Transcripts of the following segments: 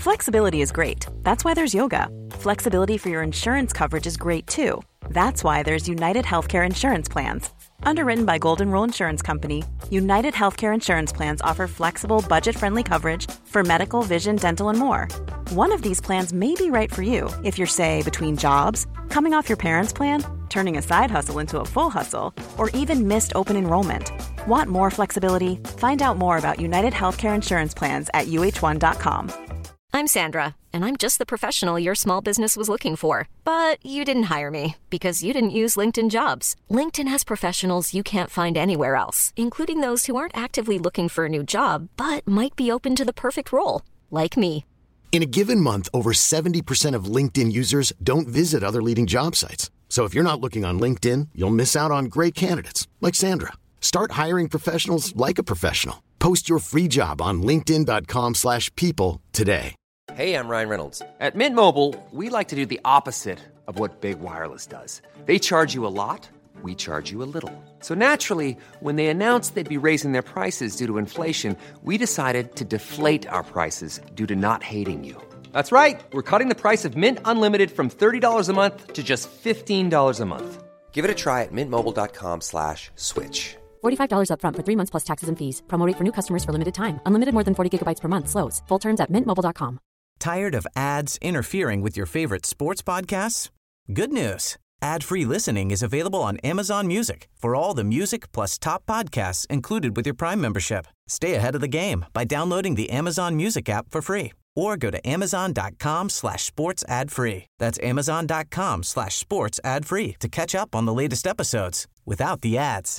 Flexibility is great. That's why there's yoga. Flexibility for your insurance coverage is great too. That's why there's United Healthcare Insurance Plans. Underwritten by Golden Rule Insurance Company, United Healthcare Insurance Plans offer flexible, budget-friendly coverage for medical, vision, dental, and more. One of these plans may be right for you if you're, say, between jobs, coming off your parents' plan, turning a side hustle into a full hustle, or even missed open enrollment. Want more flexibility? Find out more about United Healthcare Insurance Plans at uh1.com. I'm Sandra, and I'm just the professional your small business was looking for. But you didn't hire me because you didn't use LinkedIn Jobs. LinkedIn has professionals you can't find anywhere else, including those who aren't actively looking for a new job, but might be open to the perfect role, like me. In a given month, over 70% of LinkedIn users don't visit other leading job sites. So if you're not looking on LinkedIn, you'll miss out on great candidates like Sandra. Start hiring professionals like a professional. Post your free job on linkedin.com/people today. Hey, I'm Ryan Reynolds. At Mint Mobile, we like to do the opposite of what Big Wireless does. They charge you a lot, we charge you a little. So naturally, when they announced they'd be raising their prices due to inflation, we decided to deflate our prices due to not hating you. That's right. We're cutting the price of Mint Unlimited from $30 a month to just $15 a month. Give it a try at mintmobile.com/switch. $45 up front for 3 months plus taxes and fees. Promo rate for new customers for limited time. Unlimited more than 40 gigabytes per month. Slows full terms at mintmobile.com. Tired of ads interfering with your favorite sports podcasts? Good news. Ad-free listening is available on Amazon Music for all the music plus top podcasts included with your Prime membership. Stay ahead of the game by downloading the Amazon Music app for free or go to amazon.com/sports ad free. That's amazon.com/sports ad free to catch up on the latest episodes without the ads.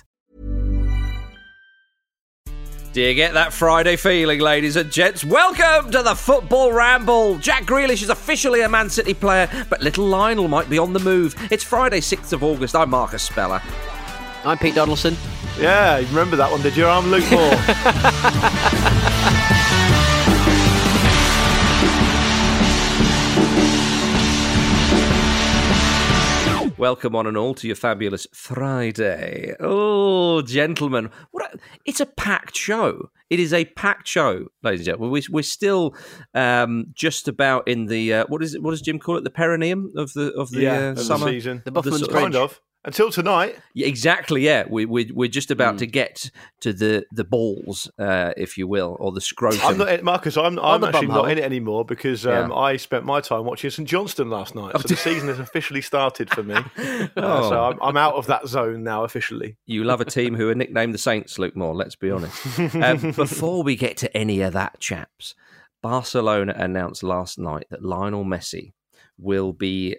Do you get that Friday feeling, ladies and gents? Welcome to the Football Ramble. Jack Grealish is officially a Man City player, but little Lionel might be on the move. It's Friday, 6th of August. I'm Marcus Speller. I'm Pete Donaldson. Yeah, you remember that one, did you? I'm Luke Moore. Welcome one and all to your fabulous Friday. Oh, gentlemen, it's a packed show. It is a packed show, ladies and gentlemen. We're still just about in the what does Jim call it? The perineum of the summer season. The Buffman's Bridge. Kind of. Until tonight. Yeah, exactly, yeah. We're just about to get to the balls, if you will, or the scrotum. I'm not, Marcus, I'm actually not in it anymore because I spent my time watching St Johnstone last night. So the season has officially started for me. So I'm out of that zone now officially. You love a team who are nicknamed the Saints, Luke Moore, let's be honest. Before we get to any of that, chaps, Barcelona announced last night that Lionel Messi he's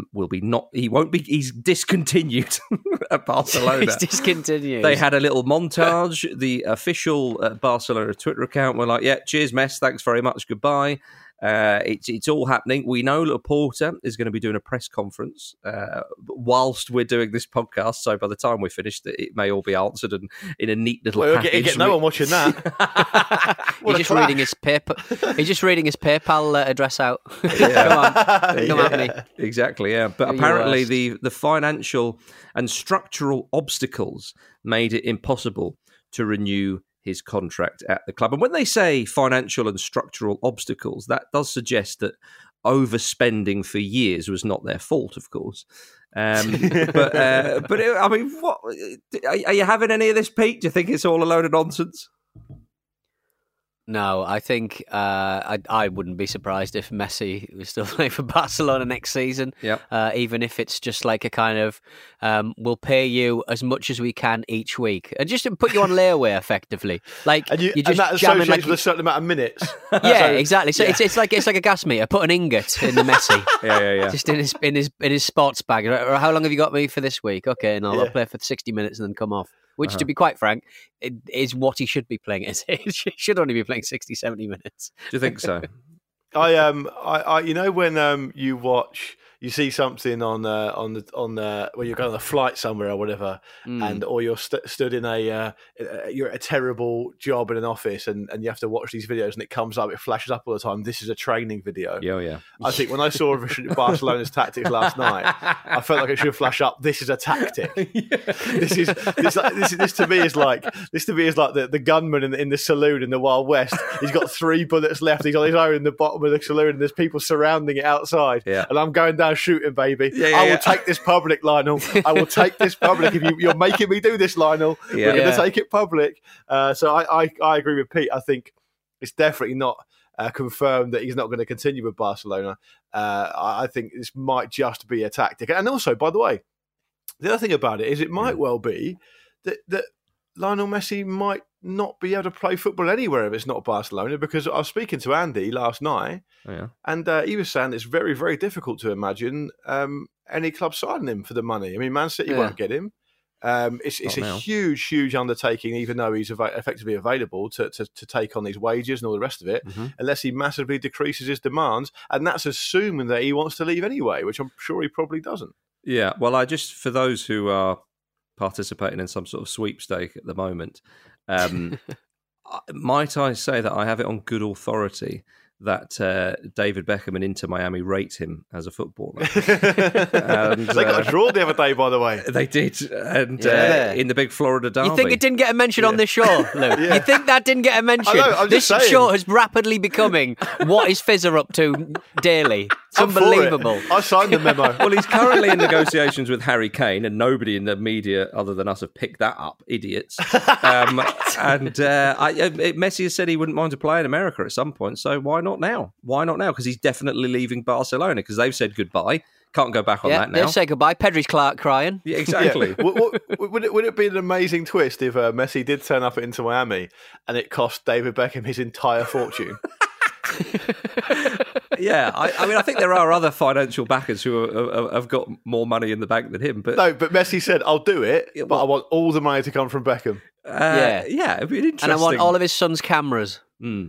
discontinued at Barcelona. He's discontinued. They had a little montage. The official Barcelona Twitter account were like, yeah, cheers, Mess, thanks very much, goodbye. It's all happening. We know Laporta is going to be doing a press conference whilst we're doing this podcast. So by the time we're finished, it may all be answered and in a neat little package. Get no one watching that. He's just reading his PayPal address out. Come at me. Exactly. Yeah. But apparently the financial and structural obstacles made it impossible to renew his contract at the club. And when they say financial and structural obstacles, that does suggest that overspending for years was not their fault, of course. I mean, what are you having any of this, Pete? Do you think it's all a load of nonsense? No, I think I wouldn't be surprised if Messi was still playing for Barcelona next season. Yep. Even if it's just like a kind of, we'll pay you as much as we can each week, and just to put you on layaway effectively. Like and you just and that jamming associates with a certain amount of minutes. Yeah, exactly. So it's like a gas meter. Put an ingot in the Messi. Yeah. Just in his sports bag. How long have you got me for this week? Okay, and I'll play for 60 minutes and then come off. Which, to be quite frank, is what he should be playing. He should only be playing 60, 70 minutes. Do you think so? I you know when you watch, you see something on when you're going on a flight somewhere or whatever, or you're stood in you're at a terrible job in an office, and you have to watch these videos, and it comes up, it flashes up all the time. This is a training video. Yeah. I think when I saw Barcelona's tactics last night, I felt like it should flash up. This is a tactic. This to me is like the gunman in the saloon in the Wild West. He's got 3 bullets left. He's on his own in the bottom of the saloon, and there's people surrounding it outside. Yeah. And I'm going down shooting, baby. I will take this public, Lionel. I will take this public. If you're making me do this, Lionel, we're going to take it public. So I agree with Pete. I think it's definitely not confirmed that he's not going to continue with Barcelona. I think this might just be a tactic. And also, by the way, the other thing about it is it might well be that Lionel Messi might not be able to play football anywhere if it's not Barcelona, because I was speaking to Andy last night, and he was saying it's very, very difficult to imagine any club signing him for the money. I mean, Man City won't get him. It's a huge, huge undertaking, even though he's effectively available to take on these wages and all the rest of it, unless he massively decreases his demands. And that's assuming that he wants to leave anyway, which I'm sure he probably doesn't. Yeah, well, for those who are participating in some sort of sweepstake at the moment, might I say that I have it on good authority that David Beckham and Inter Miami rate him as a footballer. And, they got a draw the other day, by the way. They did, and in the big Florida derby. You think it didn't get a mention on this show, Luke? You think that didn't get a mention? This show is rapidly becoming what is Fizzer up to daily. It's unbelievable. I signed the memo. Well, he's currently in negotiations with Harry Kane, and nobody in the media other than us have picked that up. Idiots. Messi has said he wouldn't mind to play in America at some point, so why not now? Why not now? Because he's definitely leaving Barcelona, because they've said goodbye. Can't go back on that now. They've said goodbye. Pedri's crying. Yeah, exactly. Would it be an amazing twist if Messi did turn up into Miami and it cost David Beckham his entire fortune? Yeah, I mean, I think there are other financial backers who have got more money in the bank than him. But Messi said, "I'll do it, but I want all the money to come from Beckham." It'd be interesting. And I want all of his son's cameras.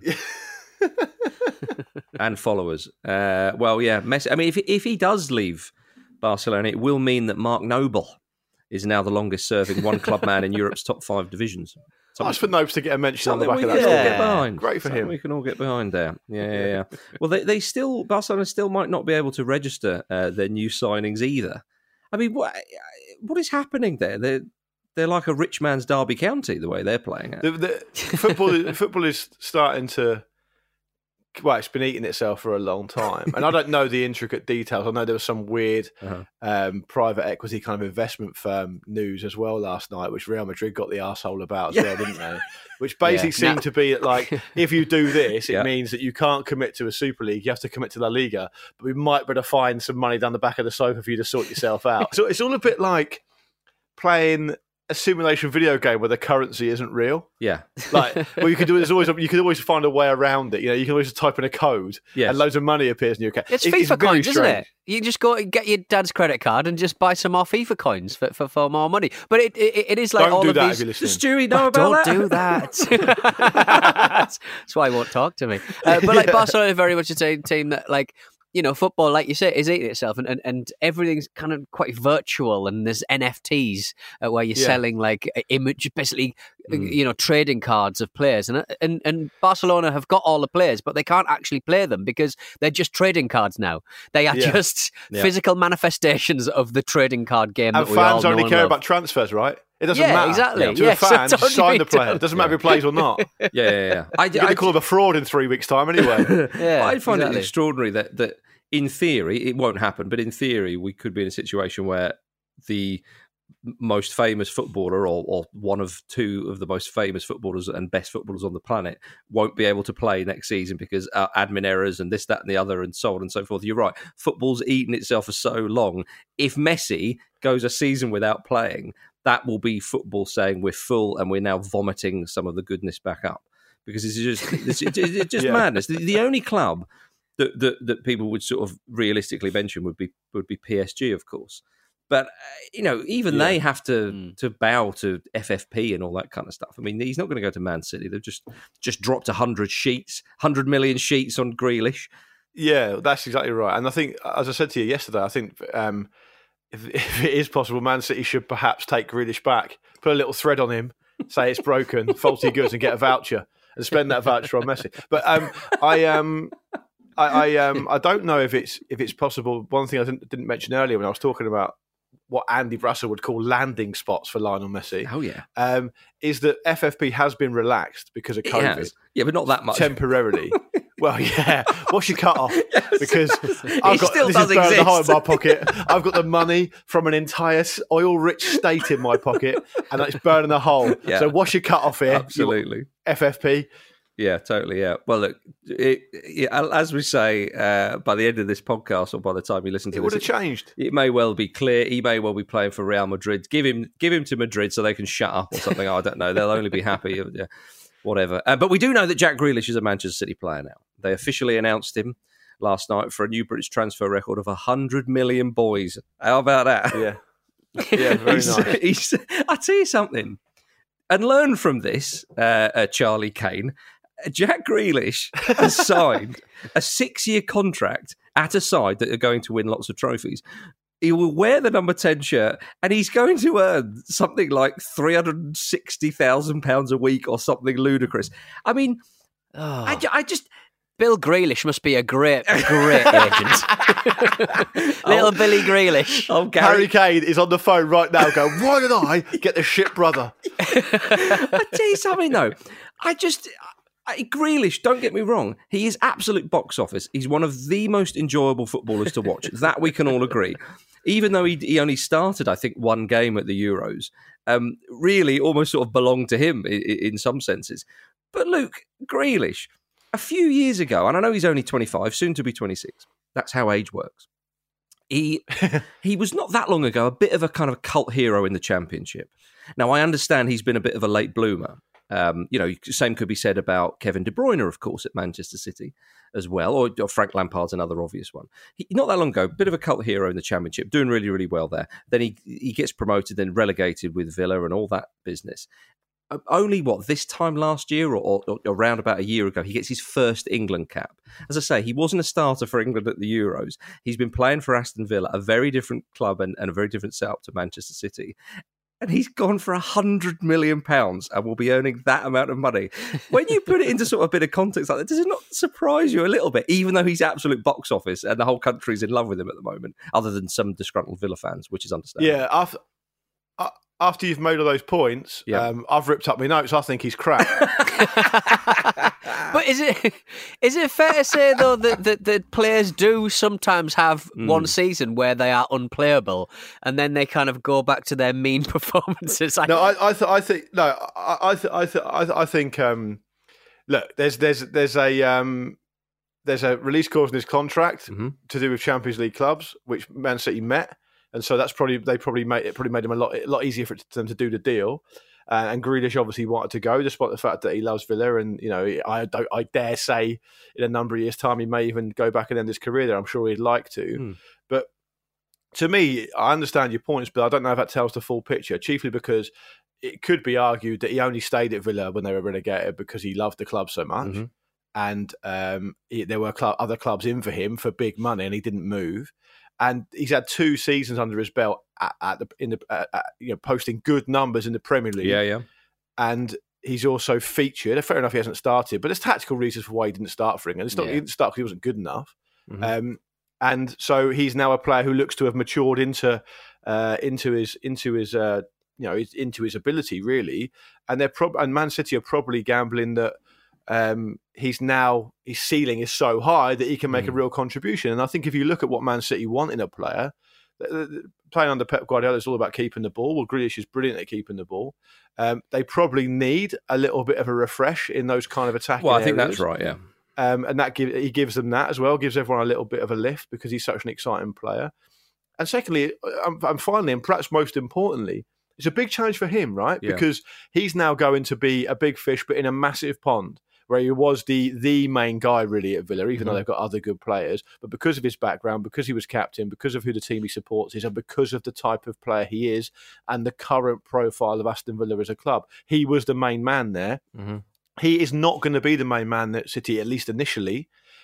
And followers. Messi. I mean, if he does leave Barcelona, it will mean that Mark Noble is now the longest-serving one-club man in Europe's top 5 divisions. Nice for Nobes to get a mention on the back of that. Get behind. Great for him. We can all get behind there. Yeah. Well, Barcelona still might not be able to register their new signings either. I mean, what is happening there? They're like a rich man's Derby County the way they're playing it. The football is starting to. Well, it's been eating itself for a long time. And I don't know the intricate details. I know there was some weird private equity kind of investment firm news as well last night, which Real Madrid got the arsehole about as well, didn't they? Which basically seemed to be like, if you do this, it means that you can't commit to a Super League. You have to commit to La Liga. But we might better find some money down the back of the sofa for you to sort yourself out. So it's all a bit like playing a simulation video game where the currency isn't real. Yeah. Like, what you can do is you can always find a way around it. You know, you can always type in a code and loads of money appears in your account. It's FIFA coins, isn't it? You just go and get your dad's credit card and just buy some more FIFA coins for more money. But it is like don't all do of that these. If you're Stewie know about Don't do that. That's why he won't talk to me. But like Barcelona, very much a team that like. You know, football, like you say, is eating itself, and everything's kind of quite virtual. And there's NFTs where you're selling like image, basically, trading cards of players. And Barcelona have got all the players, but they can't actually play them because they're just trading cards now. They are just physical manifestations of the trading card game. And that we all fans only know care and about transfers, right? It doesn't matter. Exactly. To a fan, just sign the player. It doesn't matter if he plays or not. Yeah. You're going to call him a fraud in 3 weeks' time anyway. I find it extraordinary that in theory, it won't happen, but in theory, we could be in a situation where the most famous footballer or one of 2 of the most famous footballers and best footballers on the planet won't be able to play next season because admin errors and this, that and the other and so on and so forth. You're right. Football's eaten itself for so long. If Messi goes a season without playing, that will be football saying we're full and we're now vomiting some of the goodness back up because it's just madness. The only club that people would sort of realistically mention would be PSG, of course. But, even they have to bow to FFP and all that kind of stuff. I mean, he's not going to go to Man City. They've just dropped 100 million sheets on Grealish. Yeah, that's exactly right. And I think, as I said to you yesterday, I think if it is possible, Man City should perhaps take Grealish back, put a little thread on him, say it's broken, faulty goods, and get a voucher and spend that voucher on Messi. But I don't know if it's possible. One thing I didn't mention earlier when I was talking about what Andy Brassel would call landing spots for Lionel Messi. Oh yeah, is that FFP has been relaxed because of COVID. Yeah, but not that much temporarily. Well, yeah. What's your cut off? Yes. Because this is burning a hole in my pocket. I've got the money from an entire oil-rich state in my pocket, and it's burning a hole. Yeah. So what's your cut off here? Absolutely. FFP. Yeah, totally. Yeah. Well, look, as we say, by the end of this podcast, or by the time you listen to it, this, would have changed. It may well be clear. He may well be playing for Real Madrid. Give him to Madrid so they can shut up or something. I don't know. They'll only be happy. Whatever. But we do know that Jack Grealish is a Manchester City player now. They officially announced him last night for a new British transfer record of 100 million boys. How about that? Yeah. Yeah, very nice. I'll tell you something. And learn from this, Charlie Kane. Jack Grealish has signed a 6-year contract at a side that are going to win lots of trophies. He will wear the number 10 shirt and he's going to earn something like £360,000 a week or something ludicrous. I mean, I just... Bill Grealish must be a great agent. Little Billy Grealish. Harry Kane is on the phone right now going, why did I get the shit brother? I tell you something though, Grealish, don't get me wrong, he is absolute box office. He's one of the most enjoyable footballers to watch. That we can all agree. Even though he only started, I think, one game at the Euros, really almost sort of belonged to him in some senses. But Luke, Grealish, a few years ago, and I know he's only 25, soon to be 26. That's how age works. He was not that long ago a bit of a kind of cult hero in the Championship. Now, I understand he's been a bit of a late bloomer. Same could be said about Kevin De Bruyne, of course, at Manchester City as well, or Frank Lampard's another obvious one. Not that long ago, a bit of a cult hero in the Championship, doing really, really well there. Then he gets promoted, then relegated with Villa and all that business. Only, this time last year or around about a year ago, he gets his first England cap. As I say, he wasn't a starter for England at the Euros. He's been playing for Aston Villa, a very different club and a very different setup to Manchester City. And he's gone for £100 million and will be earning that amount of money. When you put it into sort of a bit of context like that, does it not surprise you a little bit, even though he's absolute box office and the whole country's in love with him at the moment, other than some disgruntled Villa fans, which is understandable? Yeah, after you've made all those points, I've ripped up my notes. I think he's crap. But is it fair to say, though, that players do sometimes have one season where they are unplayable and then they kind of go back to their mean performances? I think look, there's a release clause in his contract to do with Champions League clubs, which Man City met. And so that's probably made him a lot easier for them to do the deal. And Grealish obviously wanted to go, despite the fact that he loves Villa. And I dare say, in a number of years' time, he may even go back and end his career there. I'm sure he'd like to. But to me, I understand your points, but I don't know if that tells the full picture. Chiefly because it could be argued that he only stayed at Villa when they were relegated because he loved the club so much, and there were other clubs in for him for big money, and he didn't move. And he's had 2 seasons under his belt posting good numbers in the Premier League. Yeah. And he's also featured. Fair enough, he hasn't started, but there's tactical reasons for why he didn't start for England. He didn't start because he wasn't good enough. And so he's now a player who looks to have matured into his ability, really. And Man City are probably gambling that his ceiling is so high that he can make a real contribution. And I think if you look at what Man City want in a player, playing under Pep Guardiola is all about keeping the ball. Well, Grealish is brilliant at keeping the ball. They probably need a little bit of a refresh in those kind of attacking areas. I think that's right, yeah. And he gives them that as well, gives everyone a little bit of a lift because he's such an exciting player. And secondly, and finally, and perhaps most importantly, it's a big challenge for him, right? Yeah. Because he's now going to be a big fish, but in a massive pond, where he was the main guy really at Villa, even though they've got other good players. But because of his background, because he was captain, because of who the team he supports is, and because of the type of player he is, and the current profile of Aston Villa as a club, he was the main man there. He is not going to be the main man at City, at least initially,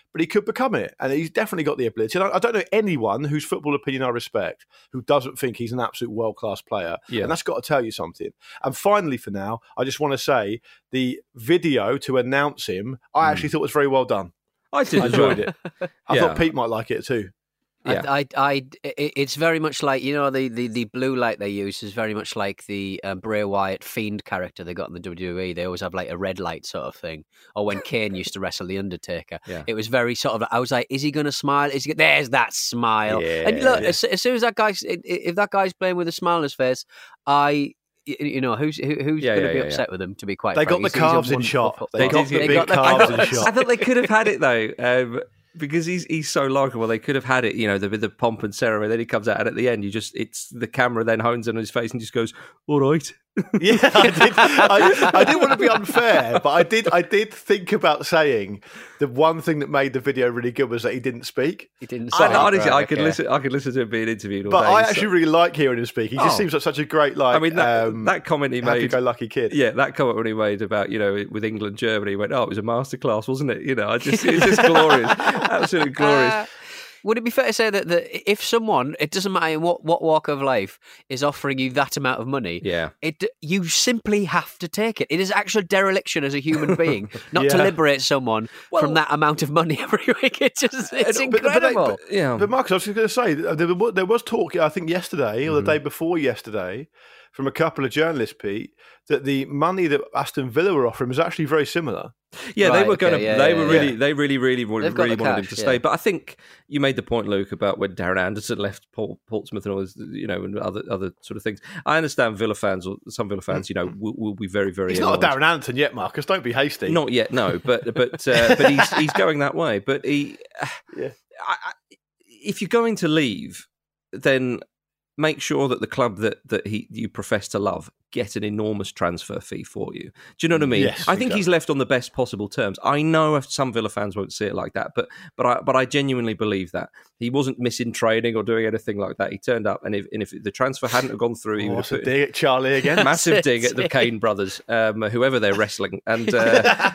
but he could become it. And he's definitely got the ability. And I don't know anyone whose football opinion I respect who doesn't think he's an absolute world-class player. Yeah. And that's got to tell you something. And finally, for now, I just want to say the video to announce him, I actually thought was very well done. I did enjoyed it. I thought Pete might like it too. Yeah. It's very much like, the blue light they use is very much like the Bray Wyatt Fiend character they got in the WWE. They always have like a red light sort of thing. Or when Kane used to wrestle The Undertaker. Yeah. It was very sort of, I was like, is he going to smile? There's that smile. Yeah, and look, as soon as that guy's, if that guy's playing with a smile on his face, who's going to be upset with him, to be quite frank. Got the calves in shot. They got the big calves in shot. I thought they could have had it though. Because he's so likable, they could have had it, with the pomp and ceremony. Then he comes out, and at the end, it's the camera then hones in on his face and just goes, "All right." Yeah, I didn't want to be unfair, but I did think about saying the one thing that made the video really good was that he didn't speak. He didn't say. Honestly, I could listen to him being interviewed all but day. I actually really like hearing him speak. He just seems like such a great, that comment he made, happy-go-lucky kid. Yeah, that comment when he made about with England Germany, he went, "Oh, it was a masterclass, wasn't it?" It's just glorious, absolutely glorious. Would it be fair to say that if someone, it doesn't matter in what walk of life, is offering you that amount of money, you simply have to take it. It is actual dereliction as a human being not to liberate someone from that amount of money every week. It's incredible. But Marcus, I was just going to say, there was talk, I think yesterday or the day before yesterday, from a couple of journalists, Pete, that the money that Aston Villa were offering was actually very similar. Yeah, they were going to. They really wanted him to stay. But I think you made the point, Luke, about when Darren Anderson left Portsmouth and all this, and other sort of things. I understand Villa fans, or some Villa fans, will be very, very. He's not a Darren Anderson yet, Marcus. Don't be hasty. Not yet, no. But he's going that way. But if you're going to leave, then make sure that the club that you profess to love get an enormous transfer fee for you. Do you know what I mean? Yes, I think he's left on the best possible terms. I know some Villa fans won't see it like that, but I genuinely believe that he wasn't missing training or doing anything like that. He turned up, and if the transfer hadn't have gone through, he would have put dig at Charlie again. Massive dig at the Kane brothers, whoever they're wrestling, and they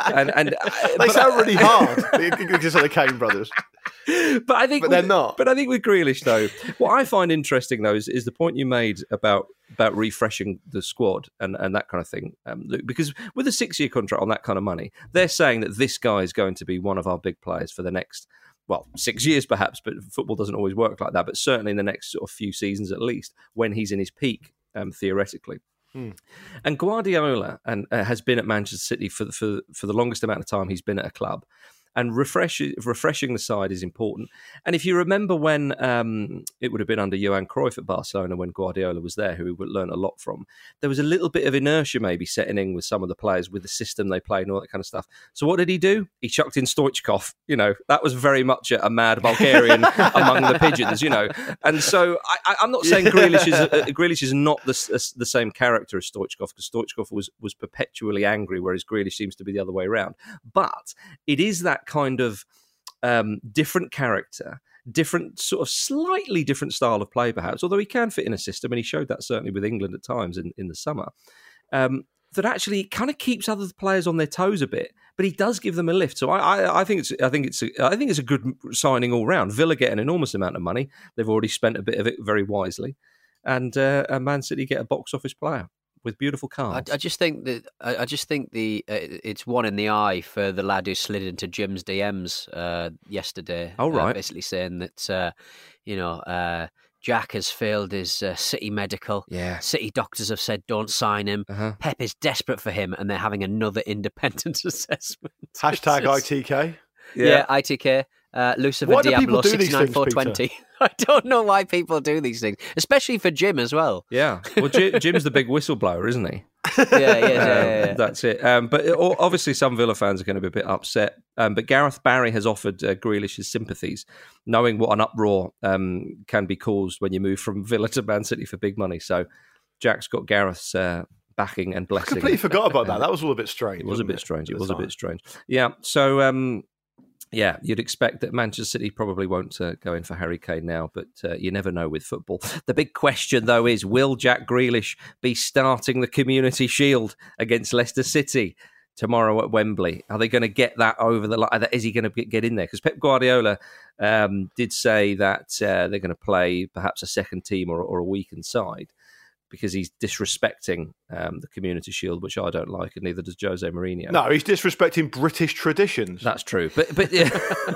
sound really hard. Because of the Kane brothers. But they're not. But I think with Grealish, though, what I find interesting though is the point you made about refreshing the squad and that kind of thing, Luke, because with a 6-year contract on that kind of money, they're saying that this guy is going to be one of our big players for the next, 6 years perhaps, but football doesn't always work like that, but certainly in the next sort of few seasons at least, when he's in his peak, theoretically. And Guardiola has been at Manchester City for the longest amount of time he's been at a club. And refreshing the side is important. And if you remember when it would have been under Johan Cruyff at Barcelona when Guardiola was there, who we would learn a lot from, there was a little bit of inertia maybe setting in with some of the players with the system they played and all that kind of stuff. So what did he do? He chucked in Stoichkov. That was very much a mad Bulgarian among the pigeons, And so I'm not saying Grealish is not the same character as Stoichkov, because Stoichkov was perpetually angry, whereas Grealish seems to be the other way around. But it is that kind of different character, different sort of slightly different style of play perhaps, although he can fit in a system, and he showed that certainly with England at times in the summer, that actually kind of keeps other players on their toes a bit, but he does give them a lift. So I think it's a good signing all round. Villa get an enormous amount of money. They've already spent a bit of it very wisely, and Man City get a box office player with beautiful cars. I just think it's one in the eye for the lad who slid into Jim's DMs yesterday. Oh, right. Basically saying that Jack has failed his City medical. Yeah. City doctors have said don't sign him. Uh-huh. Pep is desperate for him, and they're having another independent assessment. Hashtag ITK. Yeah, ITK. Lucifer Diablo 69420. I don't know why people do these things, especially for Jim as well. Yeah, well, Jim's the big whistleblower, isn't he? Yeah. That's it. But obviously, some Villa fans are going to be a bit upset. But Gareth Barry has offered Grealish his sympathies, knowing what an uproar can be caused when you move from Villa to Man City for big money. So Jack's got Gareth's backing and blessing. I completely forgot about that. That was all a bit strange. It was a bit strange. A bit strange. Yeah. So. Yeah, you'd expect that Manchester City probably won't go in for Harry Kane now, but you never know with football. The big question, though, is will Jack Grealish be starting the Community Shield against Leicester City? tomorrow at Wembley. Are they going to get that over the line? Is he going to get in there? Because Pep Guardiola did say that they're going to play perhaps a second team or a weakened side because he's disrespecting the Community Shield, which I don't like, and neither does Jose Mourinho. No, he's disrespecting British traditions. That's true. But yeah.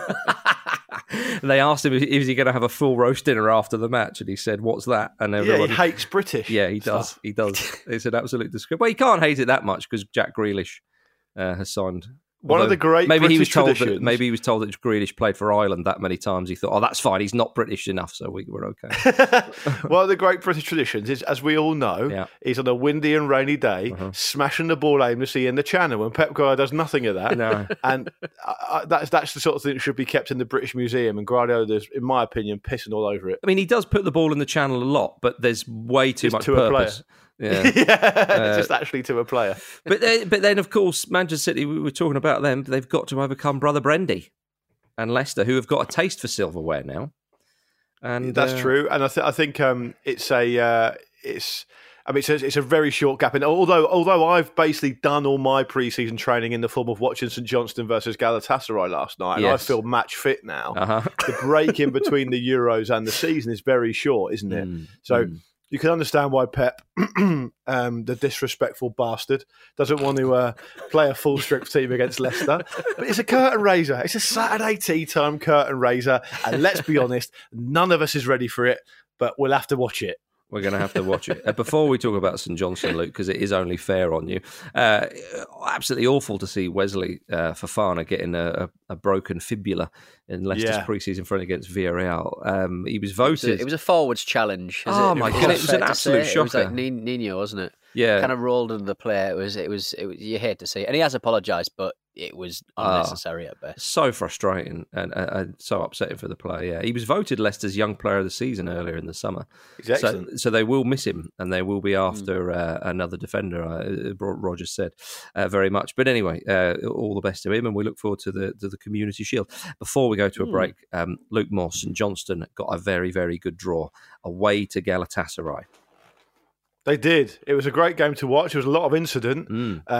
They asked him, is he going to have a full roast dinner after the match? And he said, what's that? And he hates British. Yeah, he does. Stuff. He does. It's an absolute disgrace. Well, he can't hate it that much because Jack Grealish has signed. One of the great maybe British he was told traditions. Maybe he was told that Grealish played for Ireland that many times. He thought, oh, that's fine. He's not British enough, so we're okay. One of the great British traditions is, as we all know, is on a windy and rainy day, smashing the ball aimlessly in the channel, and Pep Guardiola does nothing of that. No. And that's the sort of thing that should be kept in the British Museum, and Guardiola's, in my opinion, pissing all over it. I mean, he does put the ball in the channel a lot, but there's way too much purpose. Yeah, just actually to a player. But then, of course, Manchester City, we were talking about them, they've got to overcome Brother Brendy and Leicester, who have got a taste for silverware now. And that's true. And I think it's a very short gap. And although I've basically done all my pre-season training in the form of watching St Johnstone versus Galatasaray last night, and I feel match fit now. The break in between the Euros and the season is very short, isn't it? So you can understand why Pep, the disrespectful bastard, doesn't want to play a full-strength team against Leicester. But it's a curtain raiser. It's a Saturday tea time curtain raiser. And let's be honest, none of us is ready for it, but we'll have to watch it. We're going to have to watch it. Before we talk about St Johnstone, Luke, because it is only fair on you, absolutely awful to see Wesley Fofana getting a broken fibula in Leicester's pre-season friend against Villarreal. He was voted... It was a forwards challenge. My goodness, it was an absolute shocker. It was like Nino, wasn't it? Yeah. Kind of rolled under the play. It was. You hate to see it. And he has apologised, but it was unnecessary at best. So frustrating and so upsetting for the player. Yeah, he was voted Leicester's Young Player of the Season earlier in the summer. So they will miss him, and they will be after another defender. Roger said very much. But anyway, all the best to him, and we look forward to the Community Shield. Before we go to a break, Luke Moss and Johnston got a very, very good draw away to Galatasaray. They did. It was a great game to watch. There was a lot of incident.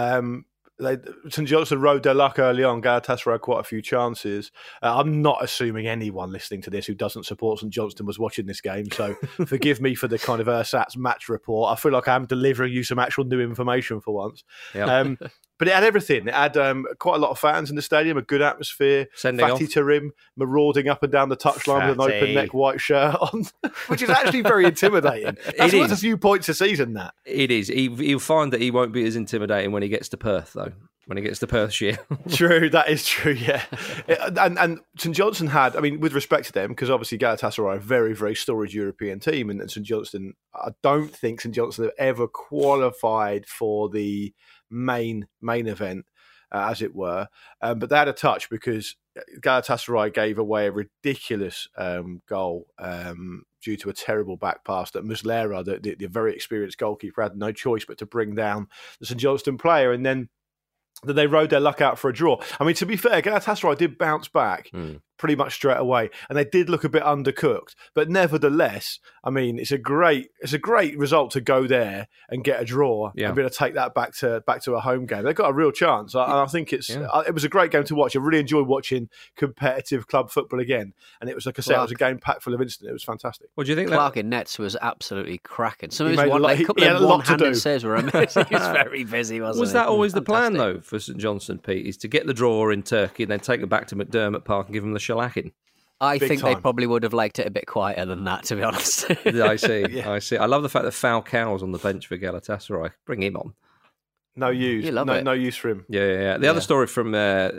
St Johnstone rode their luck early on. Galatasaray had quite a few chances. I'm not assuming anyone listening to this who doesn't support St Johnstone was watching this game, so forgive me for the kind of Ersatz match report. I feel like I'm delivering you some actual new information for once. Yeah. But it had everything. It had quite a lot of fans in the stadium, a good atmosphere. Fatty Tarim marauding up and down the touchline with an open neck white shirt on, which is actually very intimidating. That's worth a few points a season, that. It is. He'll find that he won't be as intimidating when he gets to Perth, though. When he gets to Perth Shield. True, that is true, yeah. And St Johnstone had, I mean, with respect to them, because obviously Galatasaray are a very, very storied European team, and St Johnstone, I don't think St Johnstone have ever qualified for the main event, as it were. But they had a touch because Galatasaray gave away a ridiculous goal due to a terrible back pass that Muslera, the very experienced goalkeeper, had no choice but to bring down the St Johnstone player, and then they rode their luck out for a draw. I mean, to be fair, Galatasaray did bounce back pretty much straight away, and they did look a bit undercooked. But nevertheless, I mean, it's a great result to go there and get a draw and be able to take that back to a home game. They've got a real chance. I think it was a great game to watch. I really enjoyed watching competitive club football again, and it was, like I said, it was a game packed full of incident. It was fantastic. What do you think? Clark in nets was absolutely cracking. Some of his a couple of one-handed saves were amazing. He was very busy, wasn't he? Was that always the plan, though, for St Johnstone, Pete, is to get the draw in Turkey and then take it back to McDermott Park and give them the shellacking? I think they probably would have liked it a bit quieter than that, to be honest. I see. I see. I love the fact that Falcao's on the bench for Galatasaray. Bring him on. No use. No use for him. Yeah. The other story from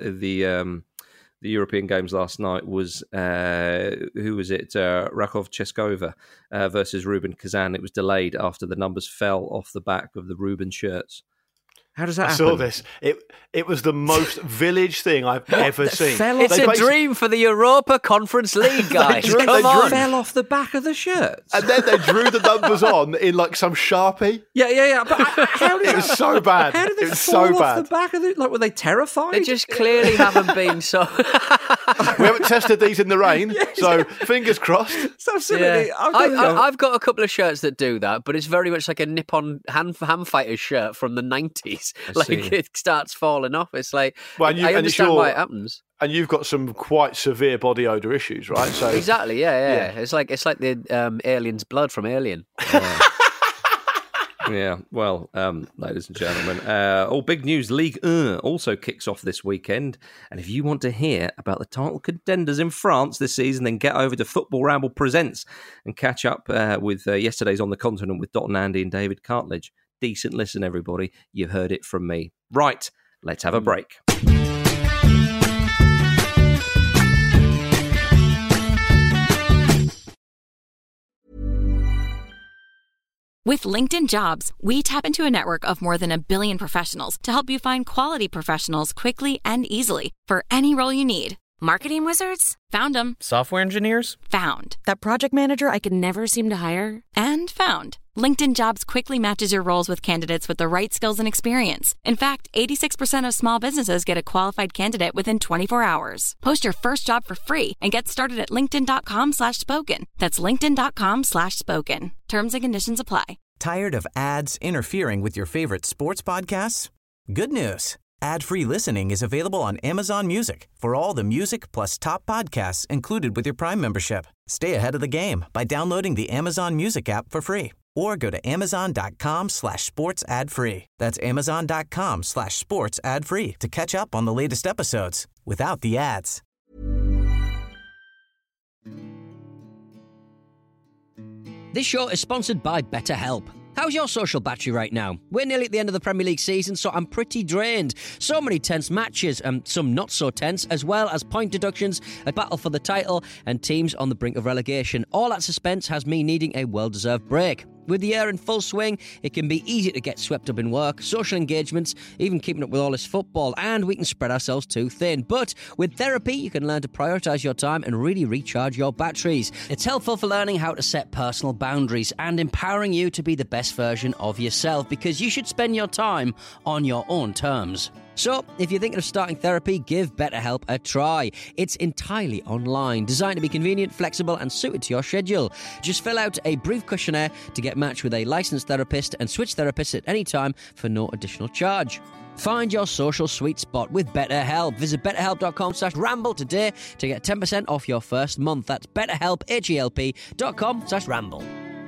the European games last night was, who was it? Rakov Cheskova versus Ruben Kazan. It was delayed after the numbers fell off the back of the Ruben shirts. How does that happen? I saw this. It was the most village thing I've ever seen. It's a dream for the Europa Conference League, guys. Come on. Fell off the back of the shirts. And then they drew the numbers on in like some Sharpie. Yeah. But how did it was so bad. How did they fall off the back of it? Like, were they terrified? They just clearly haven't been so... We haven't tested these in the rain, so fingers crossed. It's absolutely... Yeah. I've got a couple of shirts that do that, but it's very much like a Nippon hand fighters shirt from the 90s. it starts falling off. It's like, I understand why it happens. And you've got some quite severe body odour issues, right? So exactly, yeah. It's like the alien's blood from Alien. Yeah, well, ladies and gentlemen, big news. Ligue 1 also kicks off this weekend. And if you want to hear about the title contenders in France this season, then get over to Football Ramble Presents and catch up with yesterday's On the Continent with Dot and Andy and David Cartledge. Decent listen, everybody. You heard it from me. Right, let's have a break. With LinkedIn Jobs, we tap into a network of more than 1 billion professionals to help you find quality professionals quickly and easily for any role you need. Marketing wizards? Found them. Software engineers? Found. That project manager I could never seem to hire? And found. LinkedIn Jobs quickly matches your roles with candidates with the right skills and experience. In fact, 86% of small businesses get a qualified candidate within 24 hours. Post your first job for free and get started at linkedin.com/spoken. That's linkedin.com/spoken. Terms and conditions apply. Tired of ads interfering with your favorite sports podcasts? Good news. Ad-free listening is available on Amazon Music for all the music plus top podcasts included with your Prime membership. Stay ahead of the game by downloading the Amazon Music app for free or go to amazon.com/sports ad free. That's amazon.com/sports ad free to catch up on the latest episodes without the ads. This show is sponsored by BetterHelp. How's your social battery right now? We're nearly at the end of the Premier League season, so I'm pretty drained. So many tense matches, and some not so tense, as well as point deductions, a battle for the title, and teams on the brink of relegation. All that suspense has me needing a well-deserved break. With the year in full swing, it can be easy to get swept up in work, social engagements, even keeping up with all this football, and we can spread ourselves too thin. But with therapy, you can learn to prioritise your time and really recharge your batteries. It's helpful for learning how to set personal boundaries and empowering you to be the best version of yourself, because you should spend your time on your own terms. So, if you're thinking of starting therapy, give BetterHelp a try. It's entirely online, designed to be convenient, flexible, and suited to your schedule. Just fill out a brief questionnaire to get matched with a licensed therapist and switch therapists at any time for no additional charge. Find your social sweet spot with BetterHelp. Visit betterhelp.com/ramble today to get 10% off your first month. That's betterhelp, HELP.com/ramble.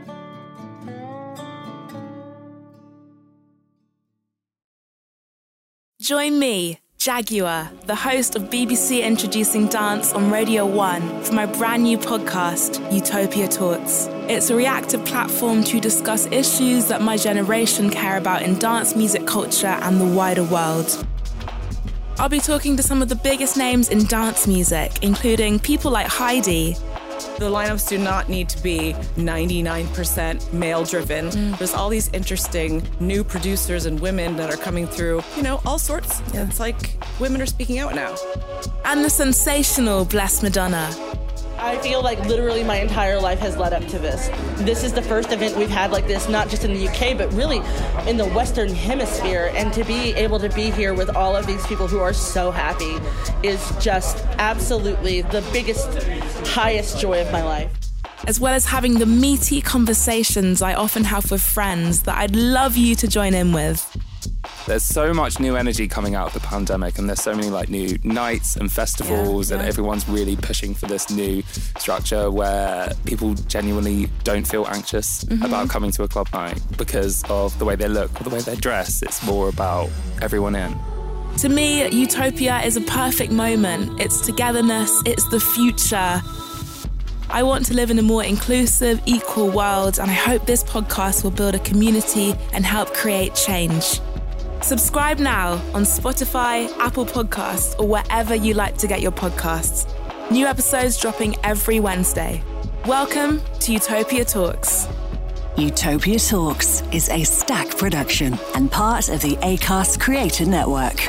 Join me, Jaguar, the host of BBC Introducing Dance on Radio 1, for my brand new podcast, Utopia Talks. It's a reactive platform to discuss issues that my generation care about in dance music culture and the wider world. I'll be talking to some of the biggest names in dance music, including people like Heidi. The lineups do not need to be 99% male-driven. There's all these interesting new producers and women that are coming through, all sorts. Yeah. It's like women are speaking out now. And the sensational Bless Madonna. I feel like literally my entire life has led up to this. This is the first event we've had like this, not just in the UK, but really in the Western Hemisphere. And to be able to be here with all of these people who are so happy is just absolutely the biggest, highest joy of my life. As well as having the meaty conversations I often have with friends that I'd love you to join in with. There's so much new energy coming out of the pandemic, and there's so many new nights and festivals, and everyone's really pushing for this new structure where people genuinely don't feel anxious about coming to a club night because of the way they look or the way they dress. It's more about everyone in. To me, Utopia is a perfect moment. It's togetherness, it's the future. I want to live in a more inclusive, equal world, and I hope this podcast will build a community and help create change. Subscribe now on Spotify, Apple Podcasts, or wherever you like to get your podcasts. New episodes dropping every Wednesday. Welcome to Utopia Talks. Utopia Talks is a Stack production and part of the Acast Creator Network.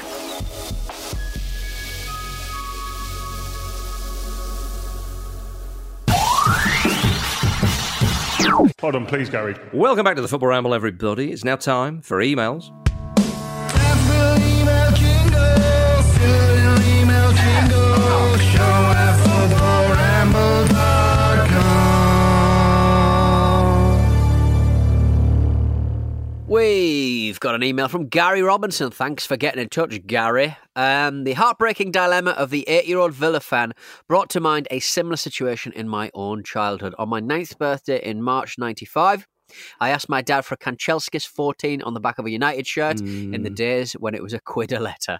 Hold on, please, Gary. Welcome back to the Football Ramble, everybody. It's now time for emails. We've got an email from Gary Robinson. Thanks for getting in touch, Gary. The heartbreaking dilemma of the 8-year-old Villa fan brought to mind a similar situation in my own childhood. On my 9th birthday in March 95, I asked my dad for a Kanchelskis 14 on the back of a United shirt in the days when it was £1 a letter.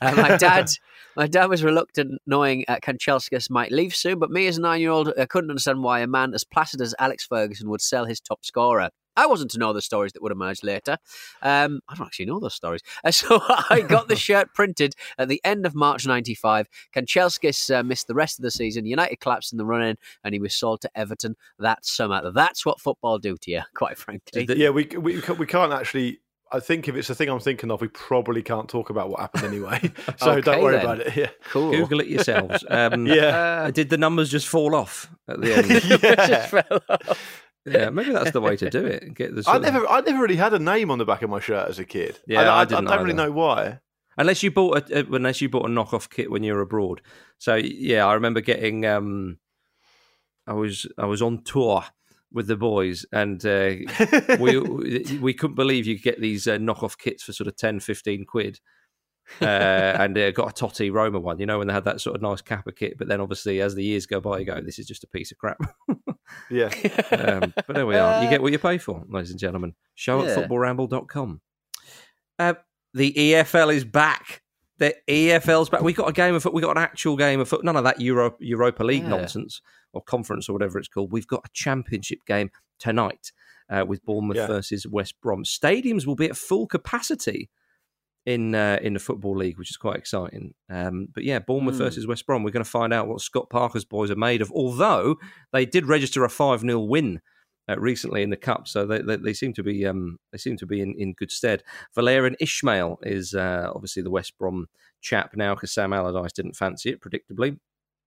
My dad was reluctant, knowing Kanchelskis might leave soon, but me as a 9-year-old couldn't understand why a man as placid as Alex Ferguson would sell his top scorer. I wasn't to know the stories that would emerge later. I don't actually know those stories. So I got the shirt printed at the end of March 95. Kanchelskis missed the rest of the season. United collapsed in the run-in, and he was sold to Everton that summer. That's what football do to you, quite frankly. Yeah, we can't actually... I think if it's the thing I'm thinking of, we probably can't talk about what happened anyway. So Okay, don't worry then. about it. Yeah. Cool. Google it yourselves. Did the numbers just fall off at the end? Just fell off. Yeah, maybe that's the way to do it. Get the I never really had a name on the back of my shirt as a kid. Yeah, I didn't don't really either. know why. Unless you bought a knockoff kit when you were abroad. So yeah, I remember getting. I was on tour with the boys, and we couldn't believe you could get these knockoff kits for sort of 10, 15 quid. And got a Totti Roma one, when they had that sort of nice Kappa kit. But then obviously as the years go by, you go, this is just a piece of crap. Yeah. But there we are. You get what you pay for, ladies and gentlemen. Show at footballramble.com. The EFL is back. The EFL's back. We got a game of foot. We got an actual game of foot. None of that Europa League nonsense or conference or whatever it's called. We've got a championship game tonight with Bournemouth versus West Brom. Stadiums will be at full capacity in the Football League, which is quite exciting. But yeah, Bournemouth versus West Brom. We're going to find out what Scott Parker's boys are made of. Although they did register a 5-0 win recently in the cup, so they seem to be in good stead. Valerian Ismail is obviously the West Brom chap now, because Sam Allardyce didn't fancy it, predictably.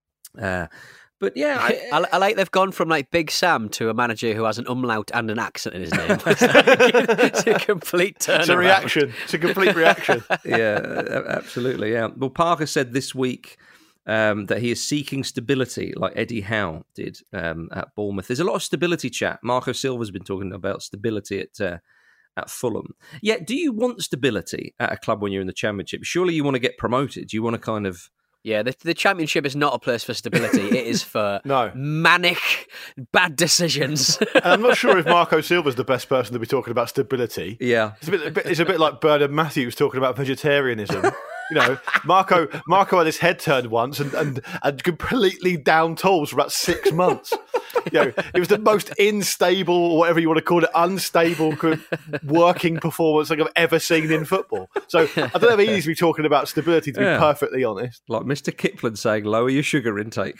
But yeah, I like they've gone from like Big Sam to a manager who has an umlaut and an accent in his name. It's a complete turnaround. It's a reaction. It's a complete reaction. Yeah, absolutely. Yeah. Well, Parker said this week that he is seeking stability, like Eddie Howe did at Bournemouth. There's a lot of stability chat. Marco Silva's been talking about stability at Fulham. Yeah, do you want stability at a club when you're in the Championship? Surely you want to get promoted. You want to kind of... Yeah, the Championship is not a place for stability. It is for manic, bad decisions. And I'm not sure if Marco Silva's the best person to be talking about stability. Yeah. It's a bit like Bernard Matthews talking about vegetarianism. Marco had his head turned once and completely down tools for about 6 months. It was the most unstable, or whatever you want to call it, unstable working performance I've ever seen in football. So I don't know if he needs to be talking about stability, to be perfectly honest. Like Mr. Kipling saying, lower your sugar intake.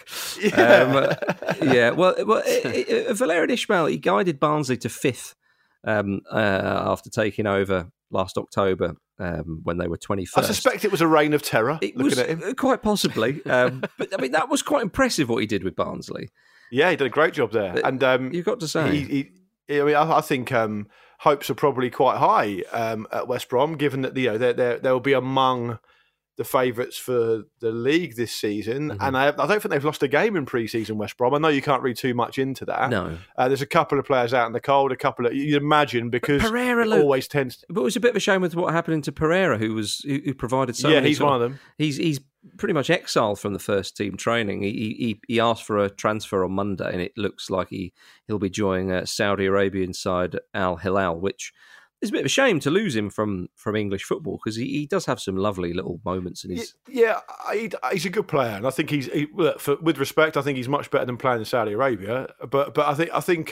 Yeah. Well, Valerian Ismail, he guided Barnsley to 5th after taking over last October when they were 21st. I suspect it was a reign of terror. Looking at him, quite possibly. But I mean, that was quite impressive what he did with Barnsley. Yeah, he did a great job there. And you've got to say, I think hopes are probably quite high at West Brom, given that they'll be among the favourites for the league this season. Mm-hmm. And I don't think they've lost a game in pre-season, West Brom. I know you can't read too much into that. No. There's a couple of players out in the cold, you'd imagine, because it always tends... But it was a bit of a shame with what happened to Pereira, who provided so many... Yeah, he's one of them. He's pretty much exiled from the first team training. He asked for a transfer on Monday, and it looks like he'll be joining Saudi Arabian side Al Hilal, which... It's a bit of a shame to lose him from English football, because he does have some lovely little moments in his... Yeah, he's a good player, and I think with respect, I think he's much better than playing in Saudi Arabia. But I think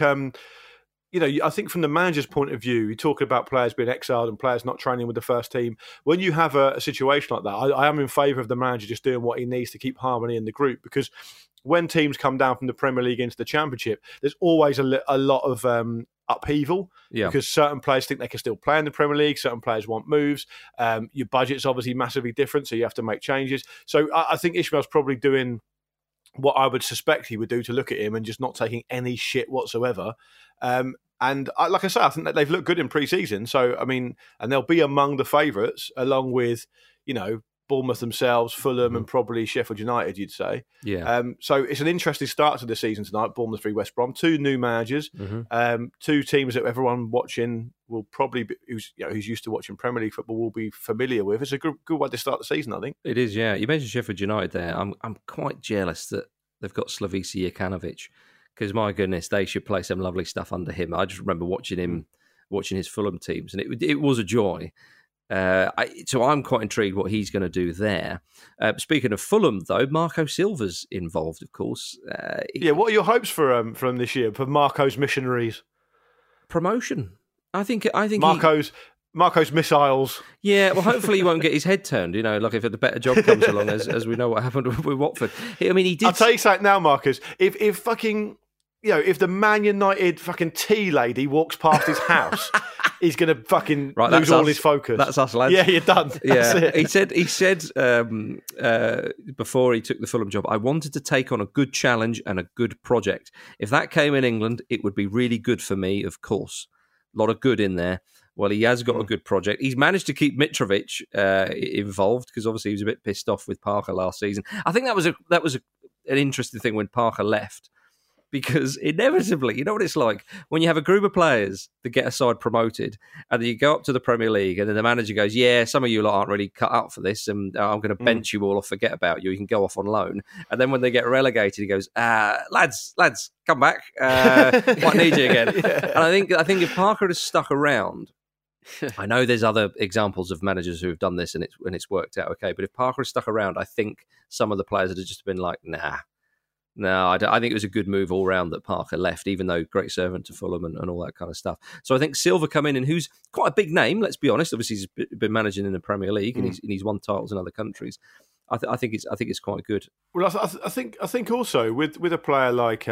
I think from the manager's point of view, you're talking about players being exiled and players not training with the first team. When you have a situation like that, I am in favour of the manager just doing what he needs to keep harmony in the group, because when teams come down from the Premier League into the Championship, there's always a lot of upheaval, because certain players think they can still play in the Premier League, certain players want moves. Your budget's obviously massively different, so you have to make changes. So I think Ishmael's probably doing what I would suspect he would do, to look at him and just not taking any shit whatsoever. And like I say, I think that they've looked good in pre-season. So, I mean, and they'll be among the favourites, along with, Bournemouth themselves, Fulham, and probably Sheffield United, you'd say. Yeah. So it's an interesting start to the season tonight, Bournemouth v West Brom. 2 new managers, 2 teams that everyone watching will probably be, who's used to watching Premier League football will be familiar with. It's a good way to start the season, I think. It is, yeah. You mentioned Sheffield United there. I'm quite jealous that they've got Slavisa Jokanovic, because my goodness, they should play some lovely stuff under him. I just remember watching his Fulham teams, and it was a joy. So I'm quite intrigued what he's going to do there. Speaking of Fulham, though, Marco Silva's involved, of course. What are your hopes for this year, for Marco's Missionaries? Promotion. I think Marco's missiles. Yeah, well, hopefully he won't get his head turned, like if a better job comes along, as we know what happened with Watford. I mean, he did... I'll tell you something now, Marcus. If fucking... if the Man United fucking tea lady walks past his house, he's going to fucking lose all his focus. That's us, lads. Yeah, you're done. He said before he took the Fulham job, I wanted to take on a good challenge and a good project. If that came in England, it would be really good for me, of course. A lot of good in there. Well, he has got a good project. He's managed to keep Mitrovic involved, because obviously he was a bit pissed off with Parker last season. I think that was an interesting thing when Parker left, because inevitably, you know what it's like when you have a group of players that get a side promoted, and then you go up to the Premier League, and then the manager goes, yeah, some of you lot aren't really cut out for this, and I'm going to bench you all or forget about you. You can go off on loan. And then when they get relegated, he goes, lads, come back. Might need you again. And I think if Parker has stuck around, I know there's other examples of managers who have done this and it's worked out okay, but if Parker has stuck around, I think some of the players would have just been like, nah. No, I think it was a good move all round that Parker left, even though great servant to Fulham and all that kind of stuff. So I think Silva come in, and who's quite a big name, let's be honest. Obviously, he's been managing in the Premier League and he's won titles in other countries. I think it's quite good. Well, I think also with a player like